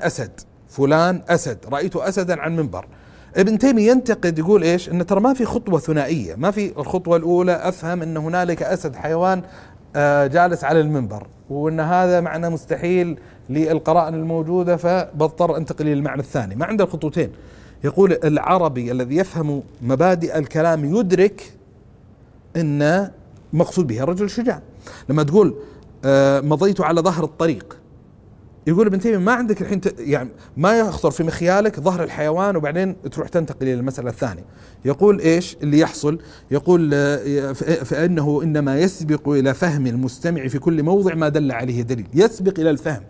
أسد رأيت أسدا عن منبر، ابن تيمية ينتقد يقول إيش؟ أن ترى ما في خطوة ثنائية، ما في الخطوة الأولى أفهم أن هنالك أسد حيوان جالس على المنبر، وأن هذا معنى مستحيل للقرائن الموجودة فبضطر أنتقل إلى المعنى الثاني. ما عنده الخطوتين. يقول العربي الذي يفهم مبادئ الكلام يدرك أن مقصود به الرجل الشجاع. لما تقول مضيت على ظهر الطريق، يقول ابن تيمية ما عندك الحين يعني ما يخطر في مخيالك ظهر الحيوان وبعدين تروح تنتقل إلى المسألة الثانية. يقول إيش اللي يحصل؟ يقول فإنه إنما يسبق إلى فهم المستمع في كل موضع ما دل عليه دليل، يسبق إلى الفهم.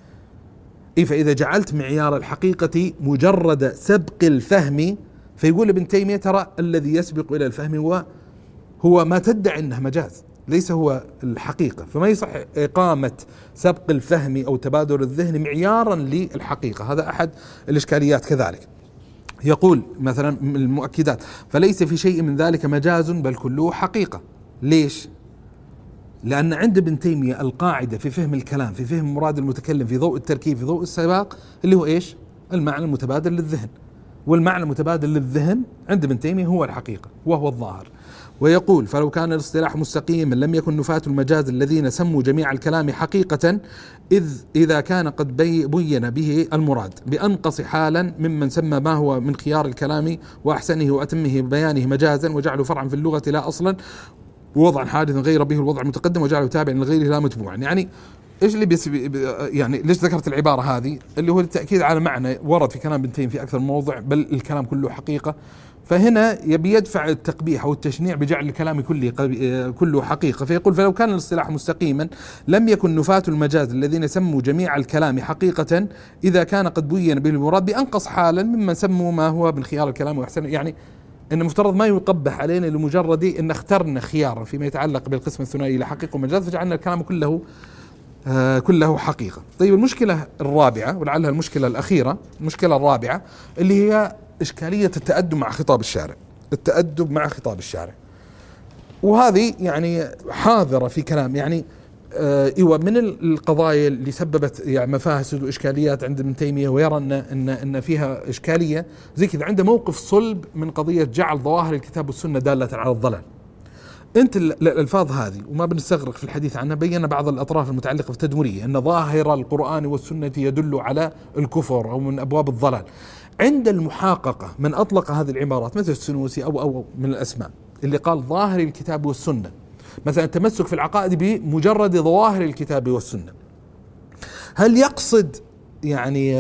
فإذا جعلت معيار الحقيقة مجرد سبق الفهم، فيقول ابن تيمية ترى الذي يسبق إلى الفهم هو ما تدعي أنه مجاز، ليس هو الحقيقة. فما يصح إقامة سبق الفهم أو تبادر الذهن معيارا للحقيقة. هذا أحد الإشكاليات. كذلك يقول مثلا من المؤكدات فليس في شيء من ذلك مجاز بل كله حقيقة. ليش؟ لأن عند ابن تيمية القاعدة في فهم الكلام، في فهم مراد المتكلم، في ضوء التركيب، في ضوء السباق، اللي هو إيش؟ المعنى المتبادل للذهن. والمعنى المتبادل للذهن عند ابن تيمية هو الحقيقة وهو الظاهر. ويقول فلو كان الاصطلاح مستقيما لم يكن نفاة المجاز الذين سموا جميع الكلام حقيقة، إذا كان قد بين به المراد بأنقص حالا ممن سمى ما هو من خيار الكلام وأحسنه وأتمه بيانه مجازا وجعله فرعا في اللغة لا أصلا، ووضعا حادثا غير به الوضع المتقدم وجعله تابعا لغيره لا متبوعا. يعني ايش اللي يعني ليش ذكرت العبارة هذه؟ اللي هو التأكيد على معنى ورد في كلام ابن تيمية في أكثر من موضع، بل الكلام كله حقيقة. فهنا يبي يدفع التقبيح أو التشنيع بجعل الكلام كله حقيقة. فيقول فلو كان الاصطلاح مستقيما لم يكن نفاة المجاز الذين سموا جميع الكلام حقيقة، إذا كان قد بين به المراد بأنقص حالا ممن سموا ما هو من خيار الكلام وأحسن. يعني إن مفترض ما يقبح علينا لمجرد إن اخترنا خيارا فيما يتعلق بالقسم الثنائي لحقيقة ومجاز فجعلنا الكلام كله حقيقة. طيب المشكلة الرابعة ولعلها المشكلة الأخيرة، المشكلة الرابعة اللي هي إشكالية التأدب مع خطاب الشارع. وهذه يعني حاضرة في كلام، يعني ايوه من القضايا اللي سببت يعني مفاسد واشكاليات عند ابن تيميه، ويرى ان فيها اشكاليه زي كذا، عنده موقف صلب من قضيه جعل ظواهر الكتاب والسنه داله على الضلال. انت الالفاظ هذه وما بنستغرق في الحديث عنها، بينا بعض الاطراف المتعلقه بالتدمريه ان ظاهر القران والسنه يدل على الكفر او من ابواب الضلال. عند المحاققه من اطلق هذه العبارات مثل السنوسي او من الاسماء اللي قال ظاهر الكتاب والسنه، مثلا التمسك في العقائد بمجرد ظواهر الكتاب والسنه، هل يقصد يعني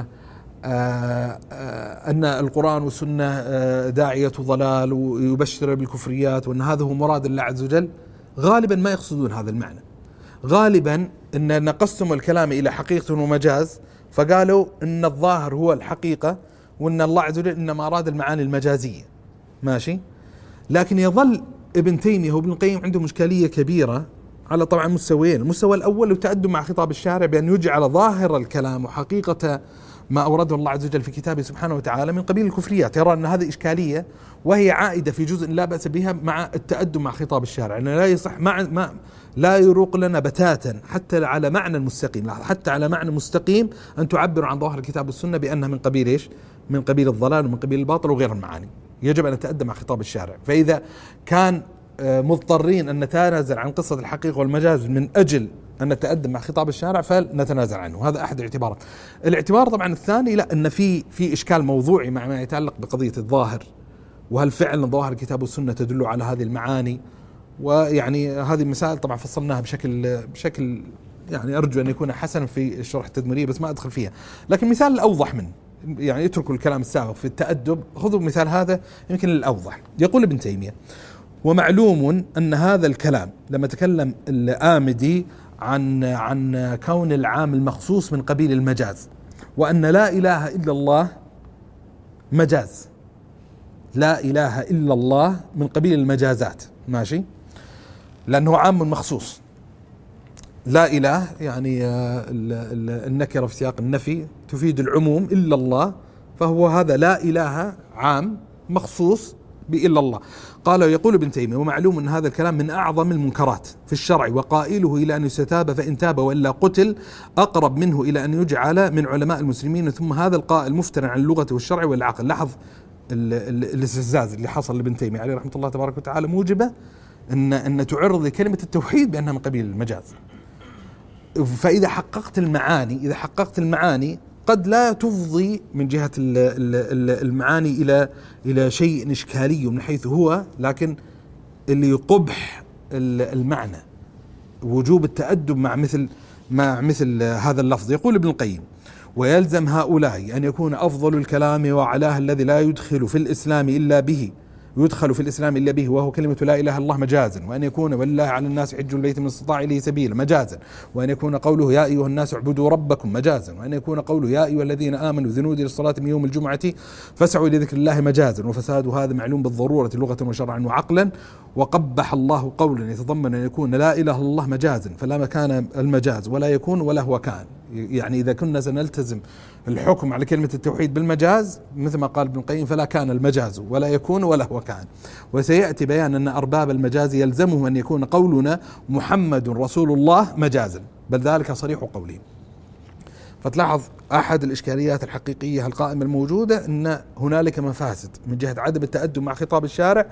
أن القرآن والسنة داعية ضلال ويبشر بالكفريات وأن هذا هو مراد الله عز وجل؟ غالبا ما يقصدون هذا المعنى. غالبا أن قسموا الكلام إلى حقيقة ومجاز، فقالوا أن الظاهر هو الحقيقة وأن الله عز وجل إنما أراد المعاني المجازية. ماشي، لكن يظل ابن تيمية وابن القيم عندهم إشكالية كبيرة على طبعا مستويين. المستوى الأول التأدب مع خطاب الشارع بأن يجعل ظاهر الكلام وحقيقة ما أورده الله عز وجل في كتابه سبحانه وتعالى من قبيل الكفريات، يرى أن هذه إشكالية وهي عائدة في جزء لا بأس بها مع التأدب مع خطاب الشارع، أنه لا يصح ما لا يروق لنا بتاتا حتى على معنى المستقيم، حتى على معنى مستقيم أن تعبر عن ظواهر الكتاب والسنة بأنها من قبيل إيش؟ من قبيل الضلال ومن قبيل الباطل وغير المعاني. يجب أن نتأدب مع خطاب الشارع. فإذا كان مضطرين أن نتنازل عن قصة الحقيقة والمجاز من أجل أن نتأدب مع خطاب الشارع فلنتنازل عنه. هذا أحد الاعتبارات. الاعتبار طبعا الثاني لا، أن في إشكال موضوعي مع ما يتعلق بقضية الظاهر، وهل فعلا ظواهر الكتاب والسنة تدل على هذه المعاني. ويعني هذه المسائل طبعا فصلناها بشكل يعني أرجو أن يكون حسنا في الشرح التدمرية، بس ما أدخل فيها. لكن مثال الأوضح منه، يعني اتركوا الكلام السابق في التأدب، خذوا مثال هذا يمكن الأوضح. يقول ابن تيمية: ومعلوم أن هذا الكلام لما تكلم الآمدي عن كون العام المخصوص من قبيل المجاز، وأن لا إله إلا الله مجاز، لا إله إلا الله من قبيل المجازات، ماشي، لأنه عام مخصوص. لا إله يعني النكرة في سياق النفي تفيد العموم، إلا الله، فهو هذا لا إله عام مخصوص بإلا الله. قال يقول ابن تيمية: ومعلوم أن هذا الكلام من أعظم المنكرات في الشرع، وقائله إلى أن يستتاب فإن تاب وإلا قتل أقرب منه إلى أن يجعل من علماء المسلمين. ثم هذا القائل مفترع عن اللغة والشرع والعقل. لاحظ الاستفزاز اللي حصل لابن تيمية عليه رحمة الله تبارك وتعالى، موجبة أن تعرض كلمة التوحيد بأنها من قبيل المجاز. فإذا حققت المعاني قد لا تفضي من جهة المعاني إلى شيء إشكالي من حيث هو، لكن اللي يقبح المعنى وجوب التأدب مع مثل هذا اللفظ. يقول ابن القيم: ويلزم هؤلاء أن يكون أفضل الكلام وأعلاه الذي لا يدخل في الإسلام إلا به وهو كلمة لا إله إلا الله مجازا، وأن يكون ولله على الناس حج البيت من استطاع إليه سبيلا مجازا، وأن يكون قوله يا أيها الناس اعبدوا ربكم مجازا، وأن يكون قوله يا أيها الذين آمنوا إذا نودي للصلاة من يوم الجمعة فاسعوا إلى ذكر الله مجازا. وفساد هذا معلوم بالضرورة لغة وشرعا وعقلا، وقبح الله قولا يتضمن أن يكون لا إله إلا الله مجازا فلا مكان المجاز ولا يكون ولا هو كان. يعني إذا كنا سنلتزم الحكم على كلمة التوحيد بالمجاز مثل ما قال ابن القيم فلا كان المجاز ولا يكون ولا هو كان. وسيأتي بيان أن أرباب المجاز يلزمه أن يكون قولنا محمد رسول الله مجازا، بل ذلك صريح قولهم. فتلاحظ أحد الإشكاليات الحقيقية القائمة الموجودة أن هنالك مفاسد من جهة عدم التأدب مع خطاب الشارع،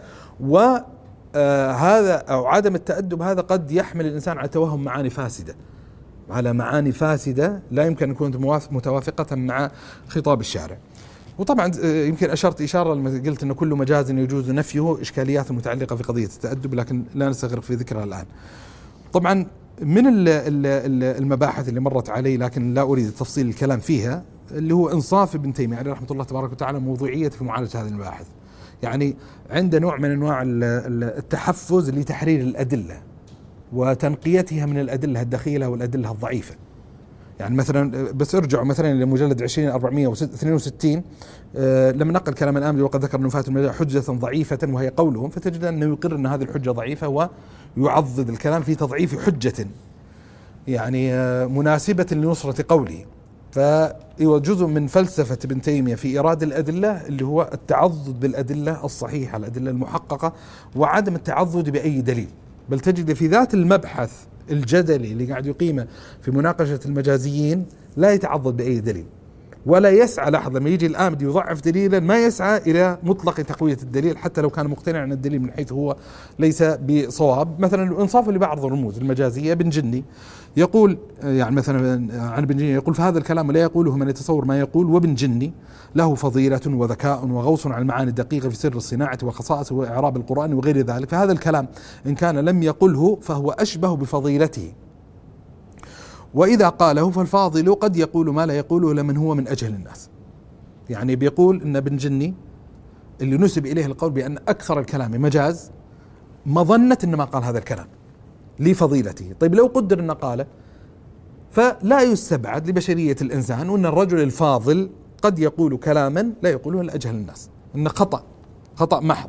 وهذا أو عدم التأدب هذا قد يحمل الإنسان على توهم معاني فاسدة لا يمكن أن تكون متوافقة مع خطاب الشارع. وطبعا يمكن أشرت إشارة لما قلت أن كل مجاز يجوز نفيه إشكاليات متعلقة في قضية التأدب، لكن لا نستغرق في ذكرها الآن. طبعا من المباحث اللي مرت علي لكن لا أريد تفصيل الكلام فيها، اللي هو إنصاف ابن تيمية عليه رحمة الله تبارك وتعالى موضوعية في معالجة هذه المباحث. يعني عنده نوع من أنواع التحفز لتحرير الأدلة وتنقيتها من الأدلة الدخيلة والأدلة الضعيفة. يعني مثلا بس ارجعوا مثلا لمجلد 20/462 لما نقل كلام الآمدي وقد ذكر نفاة المجاز حجة ضعيفة وهي قولهم، فتجد أنه يقر أن هذه الحجة ضعيفة ويعضد الكلام في تضعيف حجة يعني مناسبة لنصرة قوله. فجزء من فلسفة ابن تيمية في إيراد الأدلة اللي هو التعضد بالأدلة الصحيحة، الأدلة المحققة، وعدم التعضد بأي دليل. بل تجد في ذات المبحث الجدلي اللي قاعد يقيمه في مناقشة المجازيين لا يتعضد بأي دليل، ولا يسعى. لحظة ما يجي الآمد يضعف دليلا ما يسعى إلى مطلق تقوية الدليل حتى لو كان مقتنعا أن الدليل من حيث هو ليس بصواب. مثلا الإنصاف لبعض الرموز المجازية. ابن جني يقول يعني مثلا عن ابن جني يقول: فهذا الكلام لا يقوله من يتصور ما يقول، وابن جني له فضيلة وذكاء وغوص على المعاني الدقيقة في سر الصناعة وخصائص وإعراب القرآن وغير ذلك، فهذا الكلام إن كان لم يقله فهو أشبه بفضيلته، وإذا قاله فالفاضل قد يقول ما لا يقوله لمن هو من أجهل الناس. يعني بيقول إن ابن جني اللي نسب إليه القول بأن أكثر الكلام مجاز مظنة إن ما قال هذا الكلام لفضيلته. طيب لو قدر إن قاله فلا يستبعد لبشرية الإنسان وأن الرجل الفاضل قد يقول كلاما لا يقوله إلا أجهل الناس، إنه خطأ محض،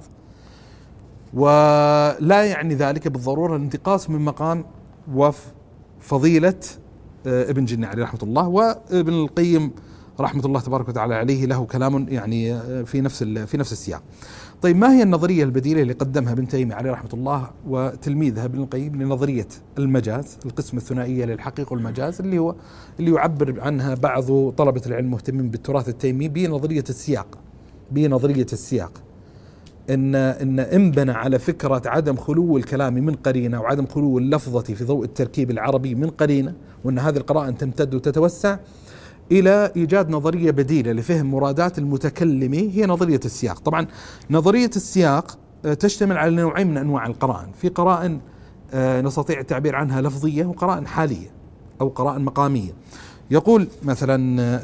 ولا يعني ذلك بالضرورة الانتقاص من مقام وفضيلة ابن جني عليه رحمة الله. وابن القيم رحمة الله تبارك وتعالى عليه له كلام يعني في نفس السياق. طيب ما هي النظرية البديلة اللي قدمها ابن تيمية عليه رحمة الله وتلميذها ابن القيم لنظرية المجاز، القسم الثنائية للحقيقة والمجاز، اللي يعبر عنها بعض طلبة العلم المهتمين بالتراث التيمي بنظرية السياق. إن انبنى على فكرة عدم خلو الكلام من قرينة وعدم خلو اللفظة في ضوء التركيب العربي من قرينة، وأن هذه القراءة تمتد وتتوسع إلى إيجاد نظرية بديلة لفهم مرادات المتكلم، هي نظرية السياق. طبعا نظرية السياق تشتمل على نوعين من أنواع القرائن، في قرائن نستطيع التعبير عنها لفظية، وقرائن حالية أو قرائن مقامية. يقول مثلا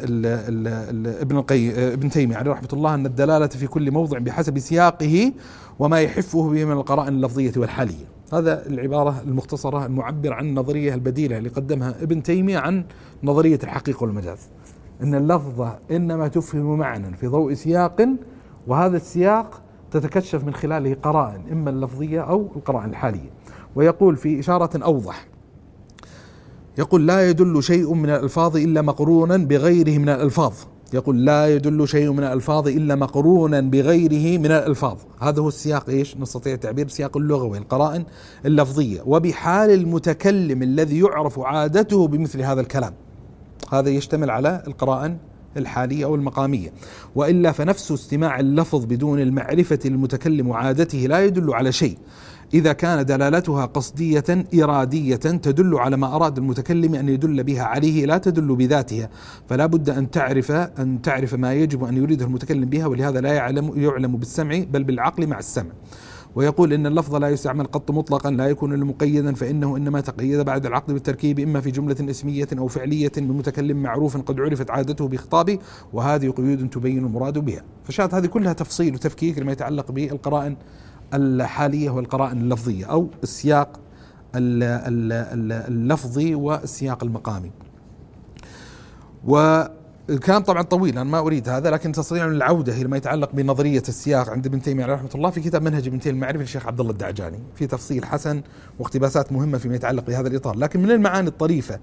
ابن تيمية عليه رحمة الله أن الدلالة في كل موضع بحسب سياقه وما يحفه به من القرائن اللفظية والحالية. هذا العبارة المختصرة المعبر عن النظرية البديلة اللي قدمها ابن تيمية عن نظرية الحقيقة والمجاز، أن اللفظة إنما تفهم معنى في ضوء سياق، وهذا السياق تتكشف من خلاله قرائن إما اللفظية أو القرائن الحالية. ويقول في إشارة أوضح، يقول: لا يدل شيء من الألفاظ إلا مقرونا بغيره من الألفاظ. يقول: لا يدل شيء من الألفاظ إلا مقرونا بغيره من الألفاظ. هذا هو السياق، إيش نستطيع تعبير سياق اللغوي، القرائن اللفظية، وبحال المتكلم الذي يعرف عادته بمثل هذا الكلام. هذا يشتمل على القرائن الحالية أو المقامية. وإلا فنفس استماع اللفظ بدون المعرفة المتكلم وعادته لا يدل على شيء إذا كان دلالتها قصدية إرادية تدل على ما أراد المتكلم أن يدل بها عليه، لا تدل بذاتها، فلا بد أن تعرف ما يجب أن يريده المتكلم بها، ولهذا لا يعلم بالسمع بل بالعقل مع السمع. ويقول إن اللفظ لا يستعمل قط مطلقا، لا يكون مقيدا، فإنه إنما تقيد بعد العقد بالتركيب، إما في جملة اسمية أو فعلية بمتكلم معروف قد عرفت عادته بخطابه، وهذه قيود تبين المراد بها. فشاهد هذه كلها تفصيل وتفكيك لما يتعلق بالقرائن الحالية والقرائن اللفظية أو السياق اللفظي والسياق المقامي. والكلام طبعا طويل، أنا ما أريد هذا، لكن تستطيع العودة إلى ما يتعلق بنظرية السياق عند ابن تيمية عليه رحمة الله في كتاب منهج ابن تيمية المعرفة للشيخ عبد الله الدعجاني، في تفصيل حسن واقتباسات مهمة فيما يتعلق بهذا الإطار. لكن من المعاني الطريفة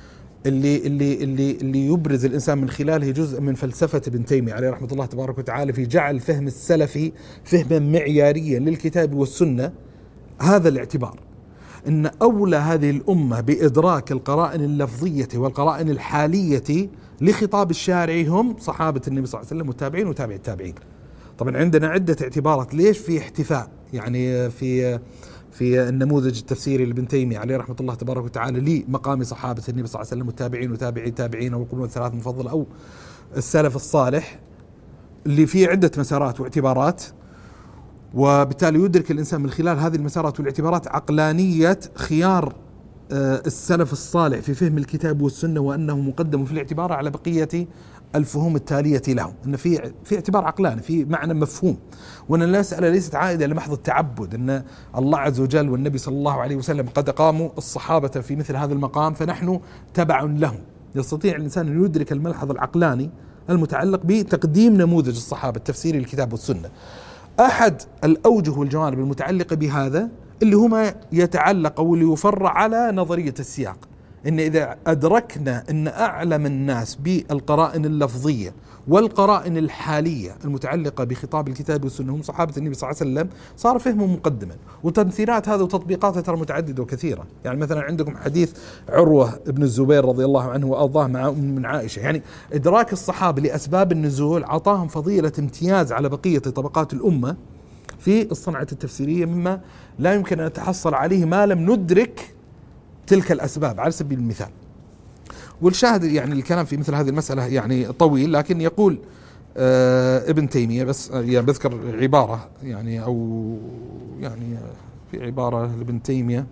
اللي يبرز الإنسان من خلاله جزء من فلسفة ابن تيمية عليه رحمة الله تبارك وتعالى في جعل فهم السلفي فهما معياريا للكتاب والسنة، هذا الاعتبار أن أولى هذه الأمة بإدراك القرائن اللفظية والقرائن الحالية لخطاب الشارع هم صحابة النبي صلى الله عليه وسلم والتابعين وتابع التابعين. طبعا عندنا عدة اعتبارات ليش في احتفاء يعني في النموذج التفسيري لابن تيمية عليه رحمة الله تبارك وتعالى لمقام صحابة النبي صلى الله عليه وسلم والتابعين وتابعي التابعين أو القرون الثلاث المفضلة أو السلف الصالح، اللي فيه عدة مسارات واعتبارات، وبالتالي يدرك الإنسان من خلال هذه المسارات والاعتبارات عقلانية خيار السلف الصالح في فهم الكتاب والسنة، وأنه مقدم في الاعتبار على بقية الفهوم التالية له، أن في اعتبار عقلاني، في معنى مفهوم، وأن المسألة ليست عائدة لمحض التعبد، أن الله عز وجل والنبي صلى الله عليه وسلم قد أقاموا الصحابة في مثل هذا المقام فنحن تبع لهم. يستطيع الإنسان أن يدرك الملحظ العقلاني المتعلق بتقديم نموذج الصحابة التفسيري للكتاب والسنة. أحد الأوجه والجوانب المتعلقة بهذا اللي هما يتعلق أو اللي يفرع على نظرية السياق، إن إذا أدركنا أن أعلم الناس بالقرائن اللفظية والقرائن الحالية المتعلقة بخطاب الكتاب والسنة هم صحابة النبي صلى الله عليه وسلم، صار فهمهم مقدما. وتمثيلات هذا وتطبيقاتها ترى متعددة وكثيرة. يعني مثلا عندكم حديث عروة بن الزبير رضي الله عنه وأرضاه مع من عائشة، يعني إدراك الصحابة لأسباب النزول أعطاهم فضيلة امتياز على بقية طبقات الأمة في الصنعة التفسيرية، مما لا يمكن أن نتحصل عليه ما لم ندرك تلك الأسباب على سبيل المثال. والشاهد يعني الكلام في مثل هذه المسألة يعني طويل، لكن يقول ابن تيمية، بس يعني بذكر عبارة يعني أو يعني في عبارة لابن تيمية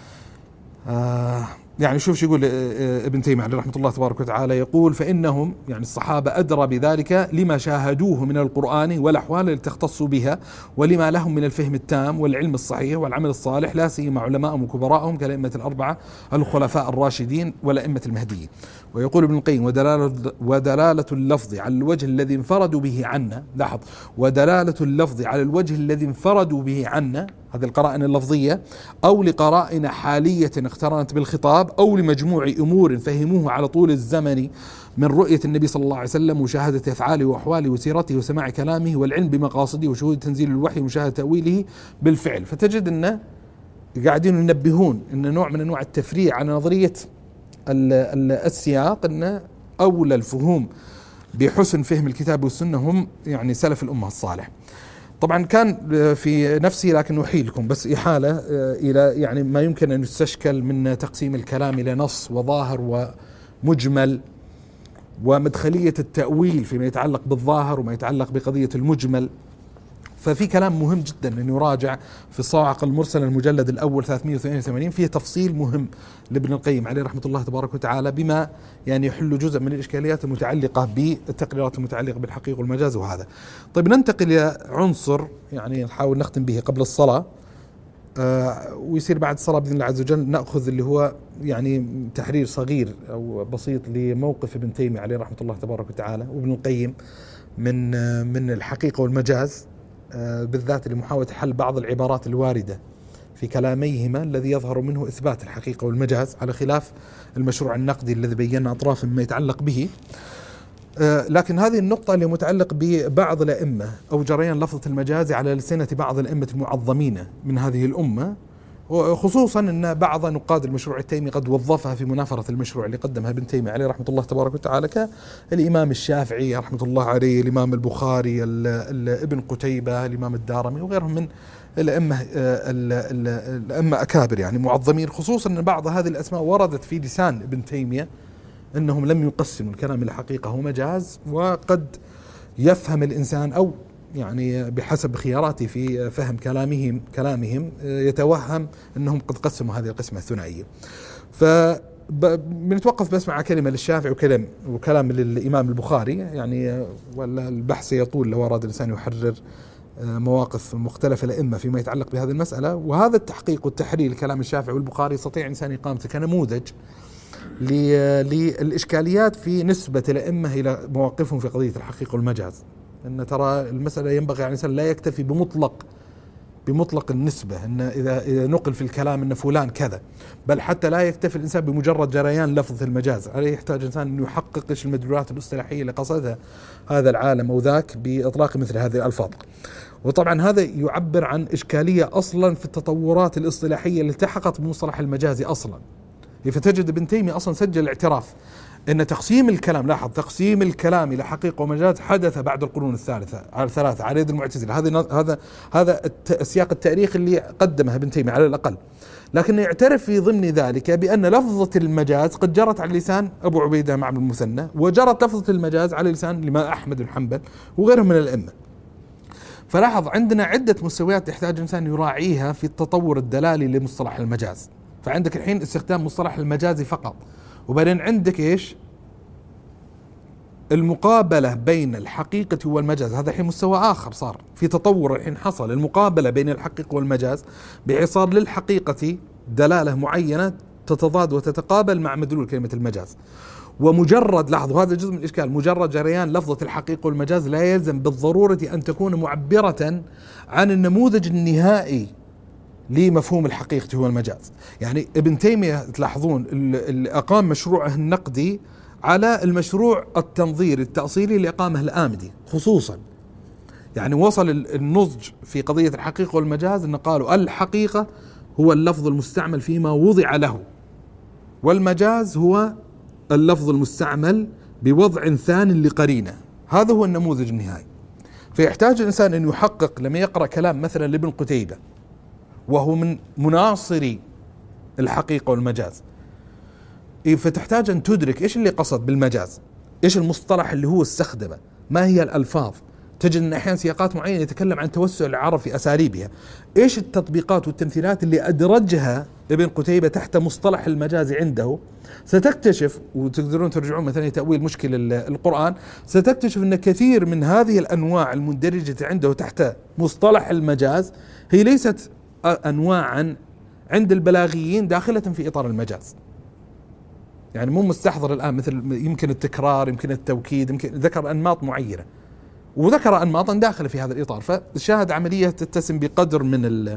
يعني شوف يقول ابن تيمية عليه رحمة الله تبارك وتعالى، يقول فإنهم يعني الصحابة أدرى بذلك لما شاهدوه من القرآن والأحوال التي تختصوا بها، ولما لهم من الفهم التام والعلم الصحيح والعمل الصالح، لا سيما علماءهم وكبراءهم كالأئمة الأربعة الخلفاء الراشدين والأئمة المهديين. ويقول ابن القيم ودلالة اللفظ على الوجه الذي انفردوا به عنا، لاحظ، ودلالة اللفظ على الوجه الذي انفردوا به عنا، هذه القرائن اللفظية، أو لقرائن حالية اقترنت بالخطاب، أو لمجموع أمور فهموه على طول الزمن من رؤية النبي صلى الله عليه وسلم ومشاهدة أفعاله وأحواله وسيرته وسماع كلامه والعلم بمقاصده وشهود تنزيل الوحي ومشاهدة تأويله بالفعل. فتجد أنه قاعدين ينبهون أن نوع من أنواع التفريع على نظرية السياق، أن أولى الفهوم بحسن فهم الكتاب والسنة هم يعني سلف الأمة الصالح. طبعا كان في نفسي، لكن أحيلكم بس إحالة إلى يعني ما يمكن أن يستشكل من تقسيم الكلام إلى نص وظاهر ومجمل، ومدخلية التأويل فيما يتعلق بالظاهر وما يتعلق بقضية المجمل. ففي كلام مهم جدا أن يراجع في الصواعق المرسلة المجلد الأول 388، فيه تفصيل مهم لابن القيم عليه رحمة الله تبارك وتعالى، بما يعني يحل جزء من الإشكاليات المتعلقة بالتقريرات المتعلقة بالحقيقة والمجاز وهذا. طيب ننتقل إلى عنصر يعني نحاول نختم به قبل الصلاة، ويصير بعد الصلاة بإذن الله عز وجل نأخذ اللي هو يعني تحرير صغير أو بسيط لموقف ابن تيمية عليه رحمة الله تبارك وتعالى وابن القيم من الحقيقة والمجاز، بالذات لمحاولة حل بعض العبارات الواردة في كلاميهما الذي يظهر منه إثبات الحقيقة والمجاز على خلاف المشروع النقدي الذي بينا أطراف مما يتعلق به. لكن هذه النقطة اللي متعلق ببعض الأئمة أو جريان لفظة المجاز على لسنة بعض الأئمة المعظمين من هذه الأمة، وخصوصا أن بعض نقاد المشروع التيمي قد وظفها في منافرة المشروع اللي قدمها ابن تيمية عليه رحمة الله تبارك وتعالى، كالإمام الشافعي رحمة الله عليه، الإمام البخاري، ابن قتيبة، الإمام الدارمي وغيرهم من الأئمة أكابر يعني معظمين، خصوصا أن بعض هذه الأسماء وردت في لسان ابن تيمية أنهم لم يقسموا الكلام إلى حقيقة ومجاز، وقد يفهم الإنسان أو يعني بحسب خياراته في فهم كلامهم يتوهم أنهم قد قسموا هذه القسمة الثنائية. فبنتوقف بس مع كلمة للشافعي وكلام للإمام البخاري يعني، ولا البحث يطول لو أراد الإنسان يحرر مواقف مختلفة الأئمة فيما يتعلق بهذه المسألة. وهذا التحقيق والتحرير لكلام الشافعي والبخاري يستطيع إنسان إقامته كنموذج للإشكاليات في نسبة الأئمة إلى مواقفهم في قضية الحقيقة والمجاز. أن ترى المسألة ينبغي على الإنسان لا يكتفي بمطلق النسبة، أن إذا نقل في الكلام أن فلان كذا، بل حتى لا يكتفي الإنسان بمجرد جريان لفظ المجاز، عليه يحتاج الإنسان أن يحقق إيش المدلولات الاصطلاحية اللي قصدها هذا العالم أو ذاك بإطلاق مثل هذه الألفاظ. وطبعا هذا يعبر عن إشكالية أصلا في التطورات الاصطلاحية اللي التحقت بمصطلح المجازي أصلا. فتجد ابن تيمية أصلا سجل اعتراف أن تقسيم الكلام، لاحظ، تقسيم الكلام إلى حقيقة ومجاز حدث بعد القرون الثلاثة على يد المعتزلة. هذا السياق التاريخي اللي قدمه ابن تيمية على الأقل، لكن يعترف في ضمن ذلك بأن لفظة المجاز قد جرت على لسان أبو عبيدة مع ابن المثنى، وجرت لفظة المجاز على لسان الإمام أحمد بن حنبل وغيرهم من الأئمة. فلاحظ عندنا عدة مستويات يحتاج الإنسان يراعيها في التطور الدلالي لمصطلح المجاز. فعندك الحين استخدام مصطلح المجازي فقط، وبعدين عندك إيش المقابلة بين الحقيقة والمجاز، هذا الحين مستوى آخر صار في تطور الحين حصل، المقابلة بين الحقيقة والمجاز بحيث صار للحقيقة دلالة معينة تتضاد وتتقابل مع مدلول كلمة المجاز. ومجرد، لاحظوا هذا جزء من الإشكال، مجرد جريان لفظة الحقيقة والمجاز لا يلزم بالضرورة أن تكون معبرة عن النموذج النهائي لمفهوم الحقيقة هو المجاز. يعني ابن تيمية تلاحظون اللي أقام مشروعه النقدي على المشروع التنظيري التأصيلي اللي أقامه الآمدي خصوصا، يعني وصل النضج في قضية الحقيقة والمجاز أن قالوا الحقيقة هو اللفظ المستعمل فيما وضع له، والمجاز هو اللفظ المستعمل بوضع ثاني لقرينة. هذا هو النموذج النهائي. فيحتاج الإنسان أن يحقق لما يقرأ كلام مثلا لابن قتيبة وهو من مناصري الحقيقة والمجاز، فتحتاج أن تدرك إيش اللي قصد بالمجاز، إيش المصطلح اللي هو استخدمه، ما هي الألفاظ. تجد أن أحيانا سياقات معينة يتكلم عن توسع العرب في أساليبها، إيش التطبيقات والتمثيلات اللي أدرجها ابن قتيبة تحت مصطلح المجاز عنده. ستكتشف، وتقدرون ترجعون مثلا تأويل مشكل القرآن، ستكتشف أن كثير من هذه الأنواع المندرجة عنده تحت مصطلح المجاز هي ليست أنواعا عند البلاغيين داخلة في إطار المجاز، يعني مو مستحضر الآن، مثل يمكن التكرار، يمكن التوكيد، يمكن ذكر أنماط معينة وذكر أنماطا داخلة في هذا الإطار. فالشاهد عملية تتسم بقدر من ال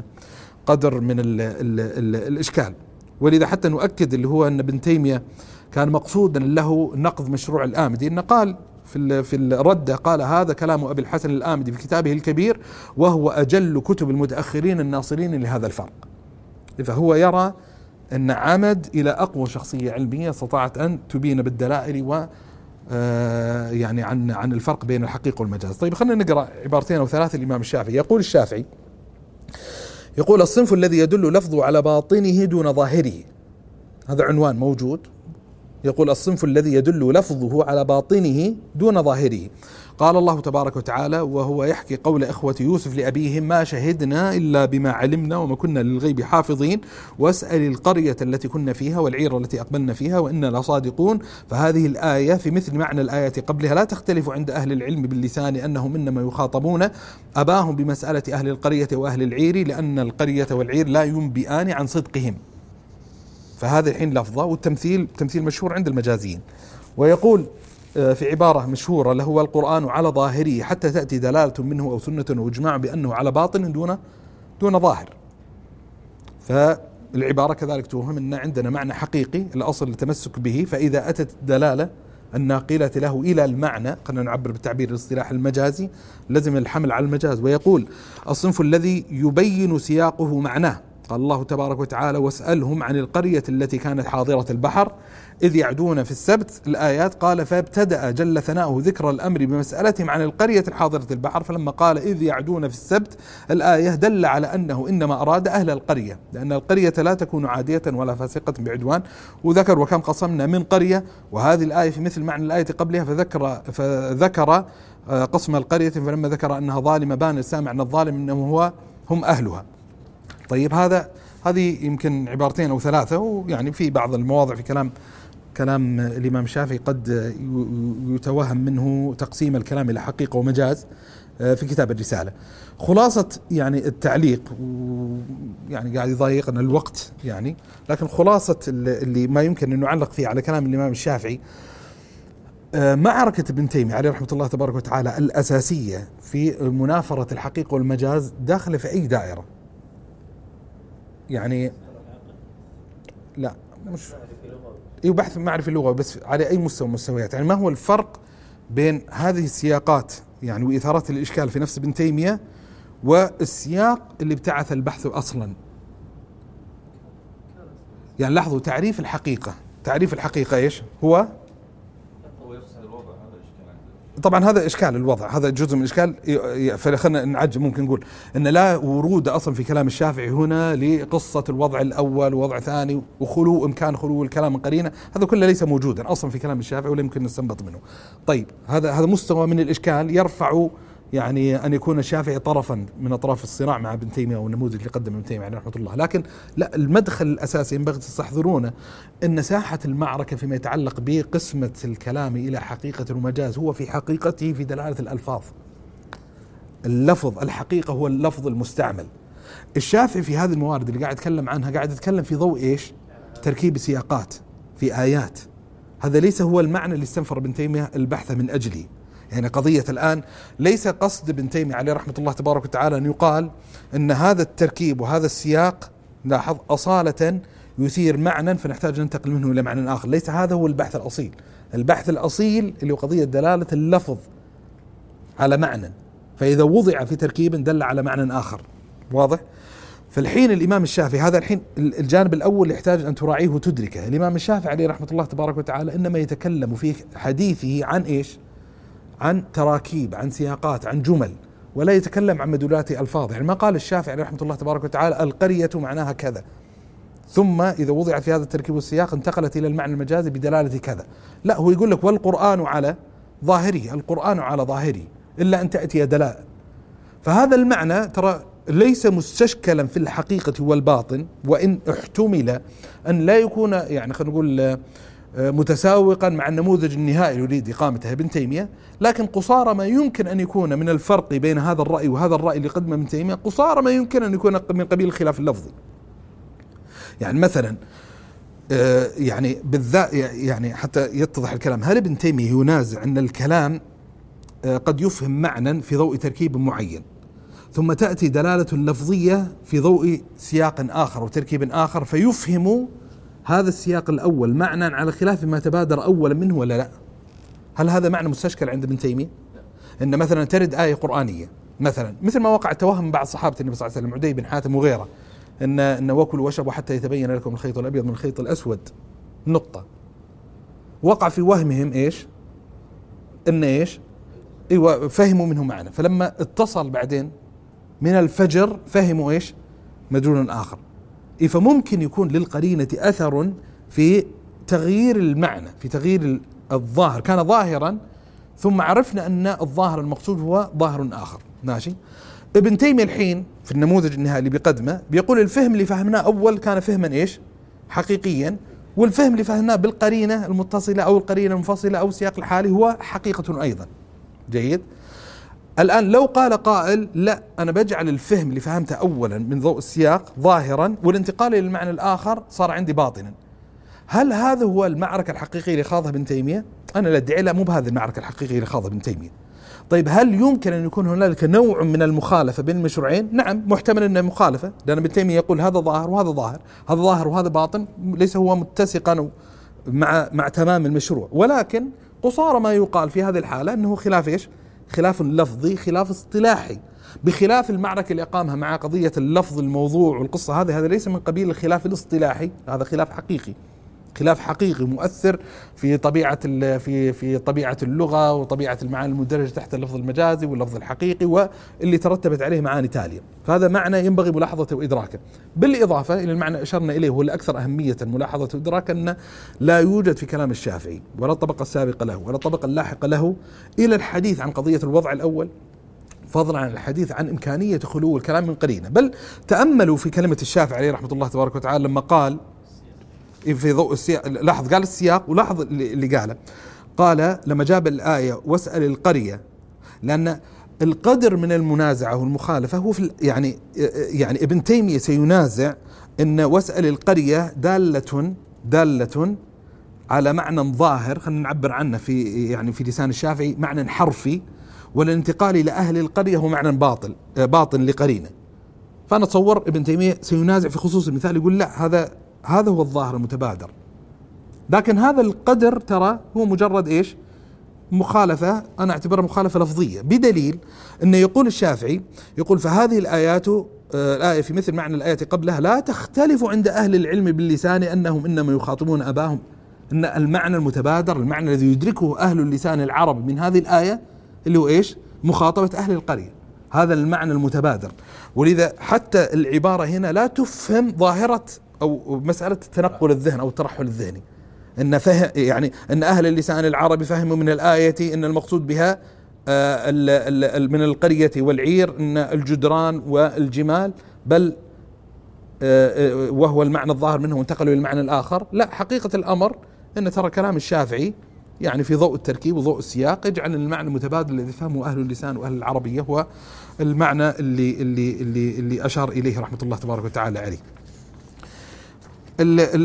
الإشكال. ولذا حتى نؤكد اللي هو أن ابن تيمية كان مقصودا له نقض مشروع الآمدي، إنه قال في الردة، قال هذا كلام أبي الحسن الآمدي في كتابه الكبير وهو أجل كتب المتأخرين الناصرين لهذا الفرق. فهو يرى أن عمد إلى أقوى شخصية علمية استطاعت أن تبين بالدلائل و يعني عن الفرق بين الحقيقة والمجاز. طيب خلينا نقرأ عبارتين أو ثلاثة الإمام الشافعي. يقول الشافعي، يقول الصنف الذي يدل لفظه على باطنه دون ظاهره، هذا عنوان موجود. يقول الصنف الذي يدل لفظه على باطنه دون ظاهره. قال الله تبارك وتعالى وهو يحكي قول إخوة يوسف لأبيهم ما شهدنا إلا بما علمنا وما كنا للغيب حافظين واسأل القرية التي كنا فيها والعير التي أقبلنا فيها وإنا لصادقون. فهذه الآية في مثل معنى الآية قبلها لا تختلف عند أهل العلم باللسان أنهم إنما يخاطبون أباهم بمسألة أهل القرية وأهل العير، لأن القرية والعير لا ينبئان عن صدقهم. فهذا الحين لفظة، والتمثيل تمثيل مشهور عند المجازيين. ويقول في عبارة مشهورة له والقرآن على ظاهره حتى تأتي دلالة منه أو سنة واجماع بأنه على باطن دون ظاهر. فالعبارة كذلك توهم أن عندنا معنى حقيقي الأصل التمسك به، فإذا أتت الدلالة الناقلة له إلى المعنى، خلينا نعبر بالتعبير الاصطلاحي المجازي، لازم الحمل على المجاز. ويقول الصنف الذي يبين سياقه معناه. قال الله تبارك وتعالى واسألهم عن القرية التي كانت حاضرة البحر إذ يعدون في السبت. الآيات قال فابتدأ جل ثناؤه ذكر الأمر بمسألتهم عن القرية الحاضرة البحر، فلما قال إذ يعدون في السبت الآية دل على أنه إنما أراد أهل القرية، لأن القرية لا تكون عادية ولا فاسقة بعدوان. وذكر وكم قصمنا من قرية، وهذه الآية في مثل معنى الآية قبلها، فذكر قسم القرية فلما ذكر أنها ظالمة بان السامع أن الظالم إنه هم أهلها. طيب هذه يمكن عبارتين أو ثلاثة، ويعني في بعض المواضع في كلام الإمام الشافعي قد يتوهم منه تقسيم الكلام إلى حقيقة ومجاز في كتاب الرسالة. خلاصة يعني التعليق، يعني قاعد يضايقنا الوقت يعني، لكن خلاصة اللي ما يمكن أن نعلق فيه على كلام الإمام الشافعي، معركة ابن تيمية عليه رحمة الله تبارك وتعالى الأساسية في منافرة الحقيقة والمجاز داخل في أي دائرة، يعني لا مش بحث معرفي اللغة بس على أي مستويات. يعني ما هو الفرق بين هذه السياقات يعني وإثارات الإشكال في نفس ابن تيمية والسياق اللي ابتعث البحث أصلا؟ يعني لاحظوا تعريف الحقيقة إيش هو؟ طبعا هذا إشكال الوضع، هذا جزء من الإشكال. فخلنا نعجب، ممكن نقول أن لا ورود أصلا في كلام الشافعي هنا لقصة الوضع الأول ووضع ثاني وخلو إمكان خلو الكلام من قرينة، هذا كله ليس موجودا أصلا في كلام الشافعي ولا يمكن نستنبط منه. طيب هذا مستوى من الإشكال يرفع يعني أن يكون الشافعي طرفا من أطراف الصراع مع ابن تيمية والنموذج اللي قدم ابن تيمية عليه رحمة الله. لكن لا، المدخل الأساسي ينبغي تستحضرونه أن ساحة المعركة فيما يتعلق بقسمة الكلام إلى حقيقة ومجاز هو في حقيقته في دلالة الألفاظ. اللفظ الحقيقة هو اللفظ المستعمل. الشافعي في هذه الموارد اللي قاعد يتكلم عنها قاعد يتكلم في ضوء إيش؟ تركيب سياقات في آيات. هذا ليس هو المعنى اللي استنفر ابن تيمية البحث من أجله. يعني قضية الآن ليس قصد ابن تيمية عليه رحمة الله تبارك وتعالى أن يقال أن هذا التركيب وهذا السياق لاحظ أصالة يثير معنى فنحتاج ننتقل منه إلى معنى آخر. ليس هذا هو البحث الأصيل. البحث الأصيل اللي هو قضية دلالة اللفظ على معنى، فإذا وضع في تركيب دل على معنى آخر. واضح؟ فالحين الإمام الشافعي، هذا الحين الجانب الأول يحتاج أن تراعيه وتدركه. الإمام الشافعي عليه رحمة الله تبارك وتعالى إنما يتكلم في حديثه عن إيش؟ عن تراكيب، عن سياقات، عن جمل، ولا يتكلم عن مدلولات ألفاظ. يعني ما قال الشافعي عليه رحمة الله تبارك وتعالى القرية معناها كذا، ثم إذا وضعت في هذا التركيب والسياق انتقلت إلى المعنى المجازي بدلالة كذا. لا، هو يقول لك والقرآن على ظاهره، القرآن على ظاهره إلا أن تأتي دلالة. فهذا المعنى ترى ليس مستشكلا في الحقيقة والباطن، وإن احتمل أن لا يكون يعني خلينا نقول متساوقا مع النموذج النهائي يريد إقامته ابن تيمية، لكن قصارى ما يمكن أن يكون من الفرق بين هذا الرأي وهذا الرأي اللي قدمه ابن تيمية، قصارى ما يمكن أن يكون من قبيل الخلاف اللفظي. يعني مثلا يعني بالذات يعني حتى يتضح الكلام، هل ابن تيمية ينازع أن الكلام قد يفهم معنى في ضوء تركيب معين، ثم تأتي دلالة لفظية في ضوء سياق آخر وتركيب آخر فيفهم هذا السياق الأول معنى على خلاف ما تبادر أولا منه ولا لا؟ هل هذا معنى مستشكل عند ابن تيمية؟ إن مثلا ترد آية قرآنية مثلا مثل ما وقع التوهم بعض صحابة النبي صلى الله عليه وسلم عدي بن حاتم وغيره، إن وكلوا واشربوا حتى يتبين لكم الخيط الأبيض من الخيط الأسود نقطة. وقع في وهمهم إيش؟ إن إيش؟ ايوه فهموا منه معنى، فلما اتصل بعدين من الفجر فهموا ايش؟ مدلول اخر. فممكن يكون للقرينة اثر في تغيير المعنى، في تغيير الظاهر، كان ظاهرا ثم عرفنا ان الظاهر المقصود هو ظاهر اخر. ماشي. ابن تيمية الحين في النموذج النهائي اللي بيقدمه بيقول الفهم اللي فهمناه اول كان فهما ايش؟ حقيقيا، والفهم اللي فهمناه بالقرينة المتصلة او القرينة المنفصلة او السياق الحالي هو حقيقة ايضا. جيد. الآن لو قال قائل لا أنا بجعل الفهم اللي فهمته أولا من ضوء السياق ظاهرا والانتقال إلى المعنى الآخر صار عندي باطنا، هل هذا هو المعركة الحقيقية اللي خاضها ابن تيمية؟ أنا لا أدعي لا، مو بهذه المعركة الحقيقية اللي خاضها ابن تيمية. طيب هل يمكن أن يكون هنالك نوع من المخالفة بين المشروعين؟ نعم، محتمل أنه مخالفة، لأن ابن تيمية يقول هذا ظاهر وهذا ظاهر، هذا ظاهر وهذا باطن، ليس هو متسقا مع تمام المشروع، ولكن قصارى ما يقال في هذه الحالة أنه خلاف إيش؟ خلاف لفظي، خلاف اصطلاحي، بخلاف المعركة اللي أقامها مع قضية اللفظ الموضوع والقصة. هذا ليس من قبيل الخلاف الاصطلاحي، هذا خلاف حقيقي، خلاف حقيقي مؤثر في طبيعة في طبيعة اللغة وطبيعة المعاني المندرجة تحت اللفظ المجازي واللفظ الحقيقي واللي ترتبت عليه معاني تالية. فهذا معنى ينبغي ملاحظته وإدراكه، بالإضافة إلى المعنى أشرنا إليه هو الأكثر أهمية ملاحظته وإدراكه، أن لا يوجد في كلام الشافعي ولا الطبقة السابقة له ولا الطبقة اللاحقة له إلى الحديث عن قضية الوضع الأول، فضلا عن الحديث عن إمكانية خلو الكلام من قرينة. بل تأملوا في كلمة الشافعي عليه رحمة الله تبارك وتعالى لما قال في ضوء السياق، لاحظ قال السياق ولاحظ اللي قاله، قال لما جاب الآية واسأل القرية، لأن القدر من المنازعة والمخالفة هو في يعني ابن تيمية سينازع أن واسأل القرية دالة على معنى ظاهر، خلينا نعبر عنه في لسان الشافعي معنى حرفي، والانتقال إلى أهل القرية هو معنى باطن لقرينة. فأنا أتصور ابن تيمية سينازع في خصوص المثال، يقول لا، هذا هو الظاهر المتبادر، لكن هذا القدر ترى هو مجرد إيش؟ مخالفة، أنا أعتبرها مخالفة لفظية، بدليل أنه يقول الشافعي يقول فهذه الآيات الآية في مثل معنى الآية قبلها لا تختلف عند أهل العلم باللسان أنهم إنما يخاطبون أباهم، أن المعنى المتبادر، المعنى الذي يدركه أهل اللسان العرب من هذه الآية اللي هو إيش؟ مخاطبة أهل القرية، هذا المعنى المتبادر. ولذا حتى العبارة هنا لا تفهم ظاهرة أو مسألة تنقل الذهن أو الترحل الذهني، أن فهم يعني أن أهل اللسان العربي فهموا من الآية أن المقصود بها من القرية والعير أن الجدران والجمال، بل وهو المعنى الظاهر منه وانتقلوا إلى المعنى الآخر. لا، حقيقة الأمر أن ترى كلام الشافعي يعني في ضوء التركيب وضوء السياق يجعل المعنى المتبادل الذي فهمه أهل اللسان وأهل العربية هو المعنى اللي أشار إليه رحمة الله تبارك وتعالى عليه.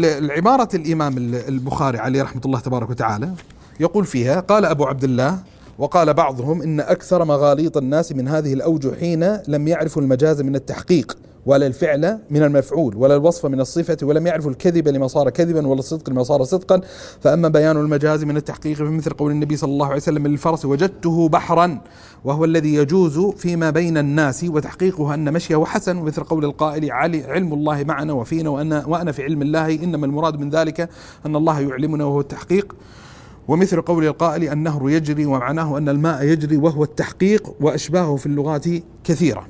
العبارة الإمام البخاري عليه رحمة الله تبارك وتعالى يقول فيها قال أبو عبد الله وقال بعضهم إن أكثر مغاليط الناس من هذه الأوجه حين لم يعرفوا المجاز من التحقيق، ولا الفعل من المفعول، ولا الوصف من الصفة، ولم يعرفوا الكذب لما صار كذبا، ولا الصدق لما صار صدقا. فأما بيان المجاز من التحقيق فمثل قول النبي صلى الله عليه وسلم للفرس: وجدته بحرا، وهو الذي يجوز فيما بين الناس، وتحقيقه أن مشيه حسن. ومثل قول القائل: علم الله معنا وفينا وأنا في علم الله، إنما المراد من ذلك أن الله يعلمنا وهو التحقيق. ومثل قول القائل: النهر يجري، ومعناه أن الماء يجري وهو التحقيق. وأشباهه في اللغات كثيرة.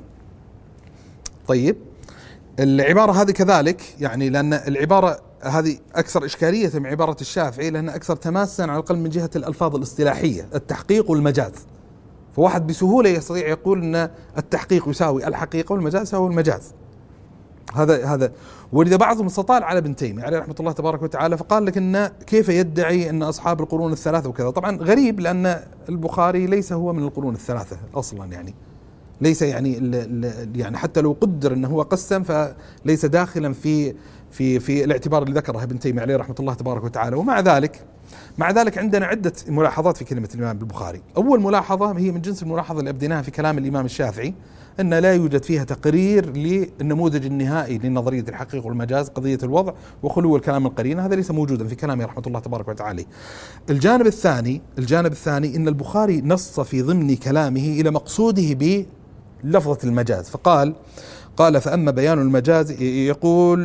طيب، العبارة هذه كذلك، يعني لأن العبارة هذه أكثر إشكالية من عبارة الشافعي، لأنها أكثر تماسا على الأقل من جهة الألفاظ الاصطلاحية، التحقيق والمجاز. فواحد بسهولة يستطيع يقول أن التحقيق يساوي الحقيقة والمجاز يساوي المجاز. هذا ولذا بعضهم استطال على ابن تيمية عليه رحمة الله تبارك وتعالى، فقال لك إن كيف يدعي أن أصحاب القرون الثلاثة وكذا. طبعا غريب، لأن البخاري ليس هو من القرون الثلاثة أصلا، يعني ليس يعني حتى لو قدر أنه هو قسم فليس داخلا في الاعتبار اللي ذكره ابن تيمية عليه رحمة الله تبارك وتعالى. ومع ذلك عندنا عدة ملاحظات في كلمة الإمام البخاري. أول ملاحظة هي من جنس الملاحظة اللي أبديناها في كلام الإمام الشافعي، أن لا يوجد فيها تقرير للنموذج النهائي لنظرية الحقيقة والمجاز، قضية الوضع وخلو الكلام القرينة، هذا ليس موجودا في كلامه رحمة الله تبارك وتعالى. الجانب الثاني أن البخاري نص في ضمن كلامه إلى مقصوده بلفظة المجاز، قال فأما بيان المجاز يقول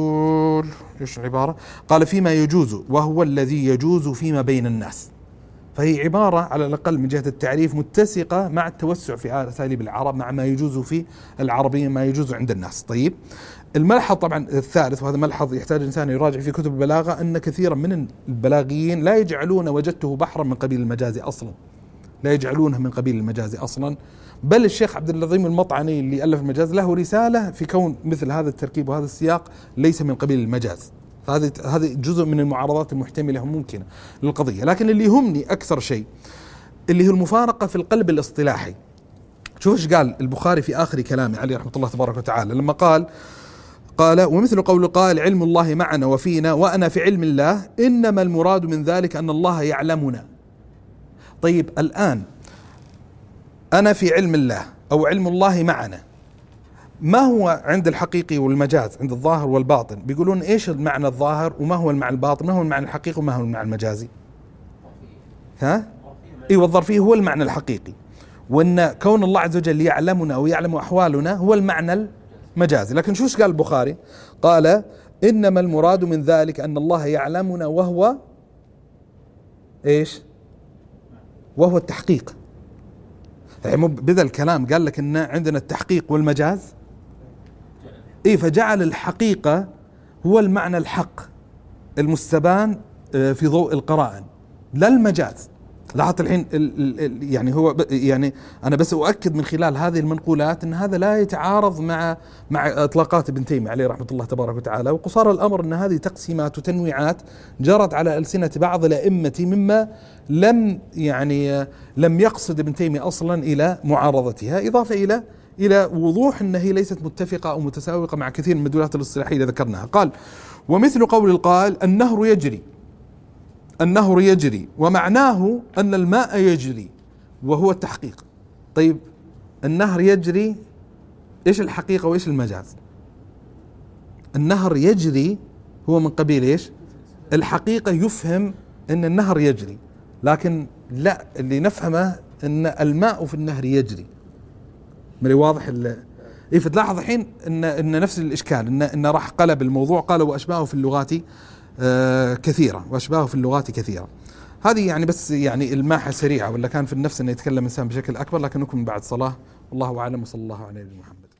إيش العبارة؟ قال: فيما يجوز، وهو الذي يجوز فيما بين الناس. فهي عبارة على الأقل من جهة التعريف متسقة مع التوسع في أساليب العرب، مع ما يجوز في العربية، ما يجوز عند الناس. طيب، الملحظ طبعا الثالث، وهذا ملحظ يحتاج الإنسان يراجع في كتب البلاغة، أن كثيرا من البلاغيين لا يجعلون وجدته بحرا من قبيل المجاز أصلا، لا يجعلونه من قبيل المجاز أصلا. بل الشيخ عبد العظيم المطعني اللي ألف المجاز له رسالة في كون مثل هذا التركيب وهذا السياق ليس من قبيل المجاز. هذه جزء من المعارضات المحتملة ممكنة للقضية. لكن اللي يهمني أكثر شيء اللي هي المفارقة في القلب الاصطلاحي. شوف ايش قال البخاري في آخر كلامه عليه رحمة الله تبارك وتعالى، لما قال: ومثل قول القائل: علم الله معنا وفينا وأنا في علم الله، إنما المراد من ذلك أن الله يعلمنا. طيب، الآن أنا في علم الله أو علم الله معنا، ما هو عند الحقيقي والمجاز، عند الظاهر والباطن بيقولون إيش المعنى الظاهر وما هو المعنى الباطن، ما هو المعنى الحقيقي وما هو المعنى المجازي؟ والظرفي هو المعنى الحقيقي، وأن كون الله عز وجل يعلمنا أو يعلم أحوالنا هو المعنى المجازي. لكن شوش قال البخاري؟ قال: إنما المراد من ذلك أن الله يعلمنا وهو إيش؟ وهو التحقيق. يعني بدأ الكلام قال لك إن عندنا التحقيق والمجاز، فجعل الحقيقة هو المعنى الحق المستبان في ضوء القرائن، لا المجاز. لاحظت الحين يعني يعني أنا بس أؤكد من خلال هذه المنقولات أن هذا لا يتعارض مع إطلاقات ابن تيمية عليه رحمة الله تبارك وتعالى. وقصار الأمر أن هذه تقسيمات وتنويعات جرت على ألسنة بعض الأئمة مما لم يقصد ابن تيمية أصلا إلى معارضتها، إضافة إلى وضوح أن هي ليست متفقة أو متساوقة مع كثير من المدلولات الاصطلاحية اللي ذكرناها. قال: ومثل قول القائل: النهر يجري، ومعناه أن الماء يجري وهو التحقيق. طيب، النهر يجري، إيش الحقيقة وإيش المجاز؟ النهر يجري هو من قبيل إيش؟ الحقيقة يفهم أن النهر يجري، لكن لا، اللي نفهمه أن الماء في النهر يجري. مري واضح؟ فتلاحظ الحين أن نفس الإشكال، أن راح قلب الموضوع، قال: وأشباهه في اللغات كثيرة. هذه يعني بس يعني الماحة سريعة، ولا كان في النفس أن يتكلم إنسان بشكل أكبر، لكن نكمل بعد صلاة. والله أعلم، وصلى الله على نبينا محمد.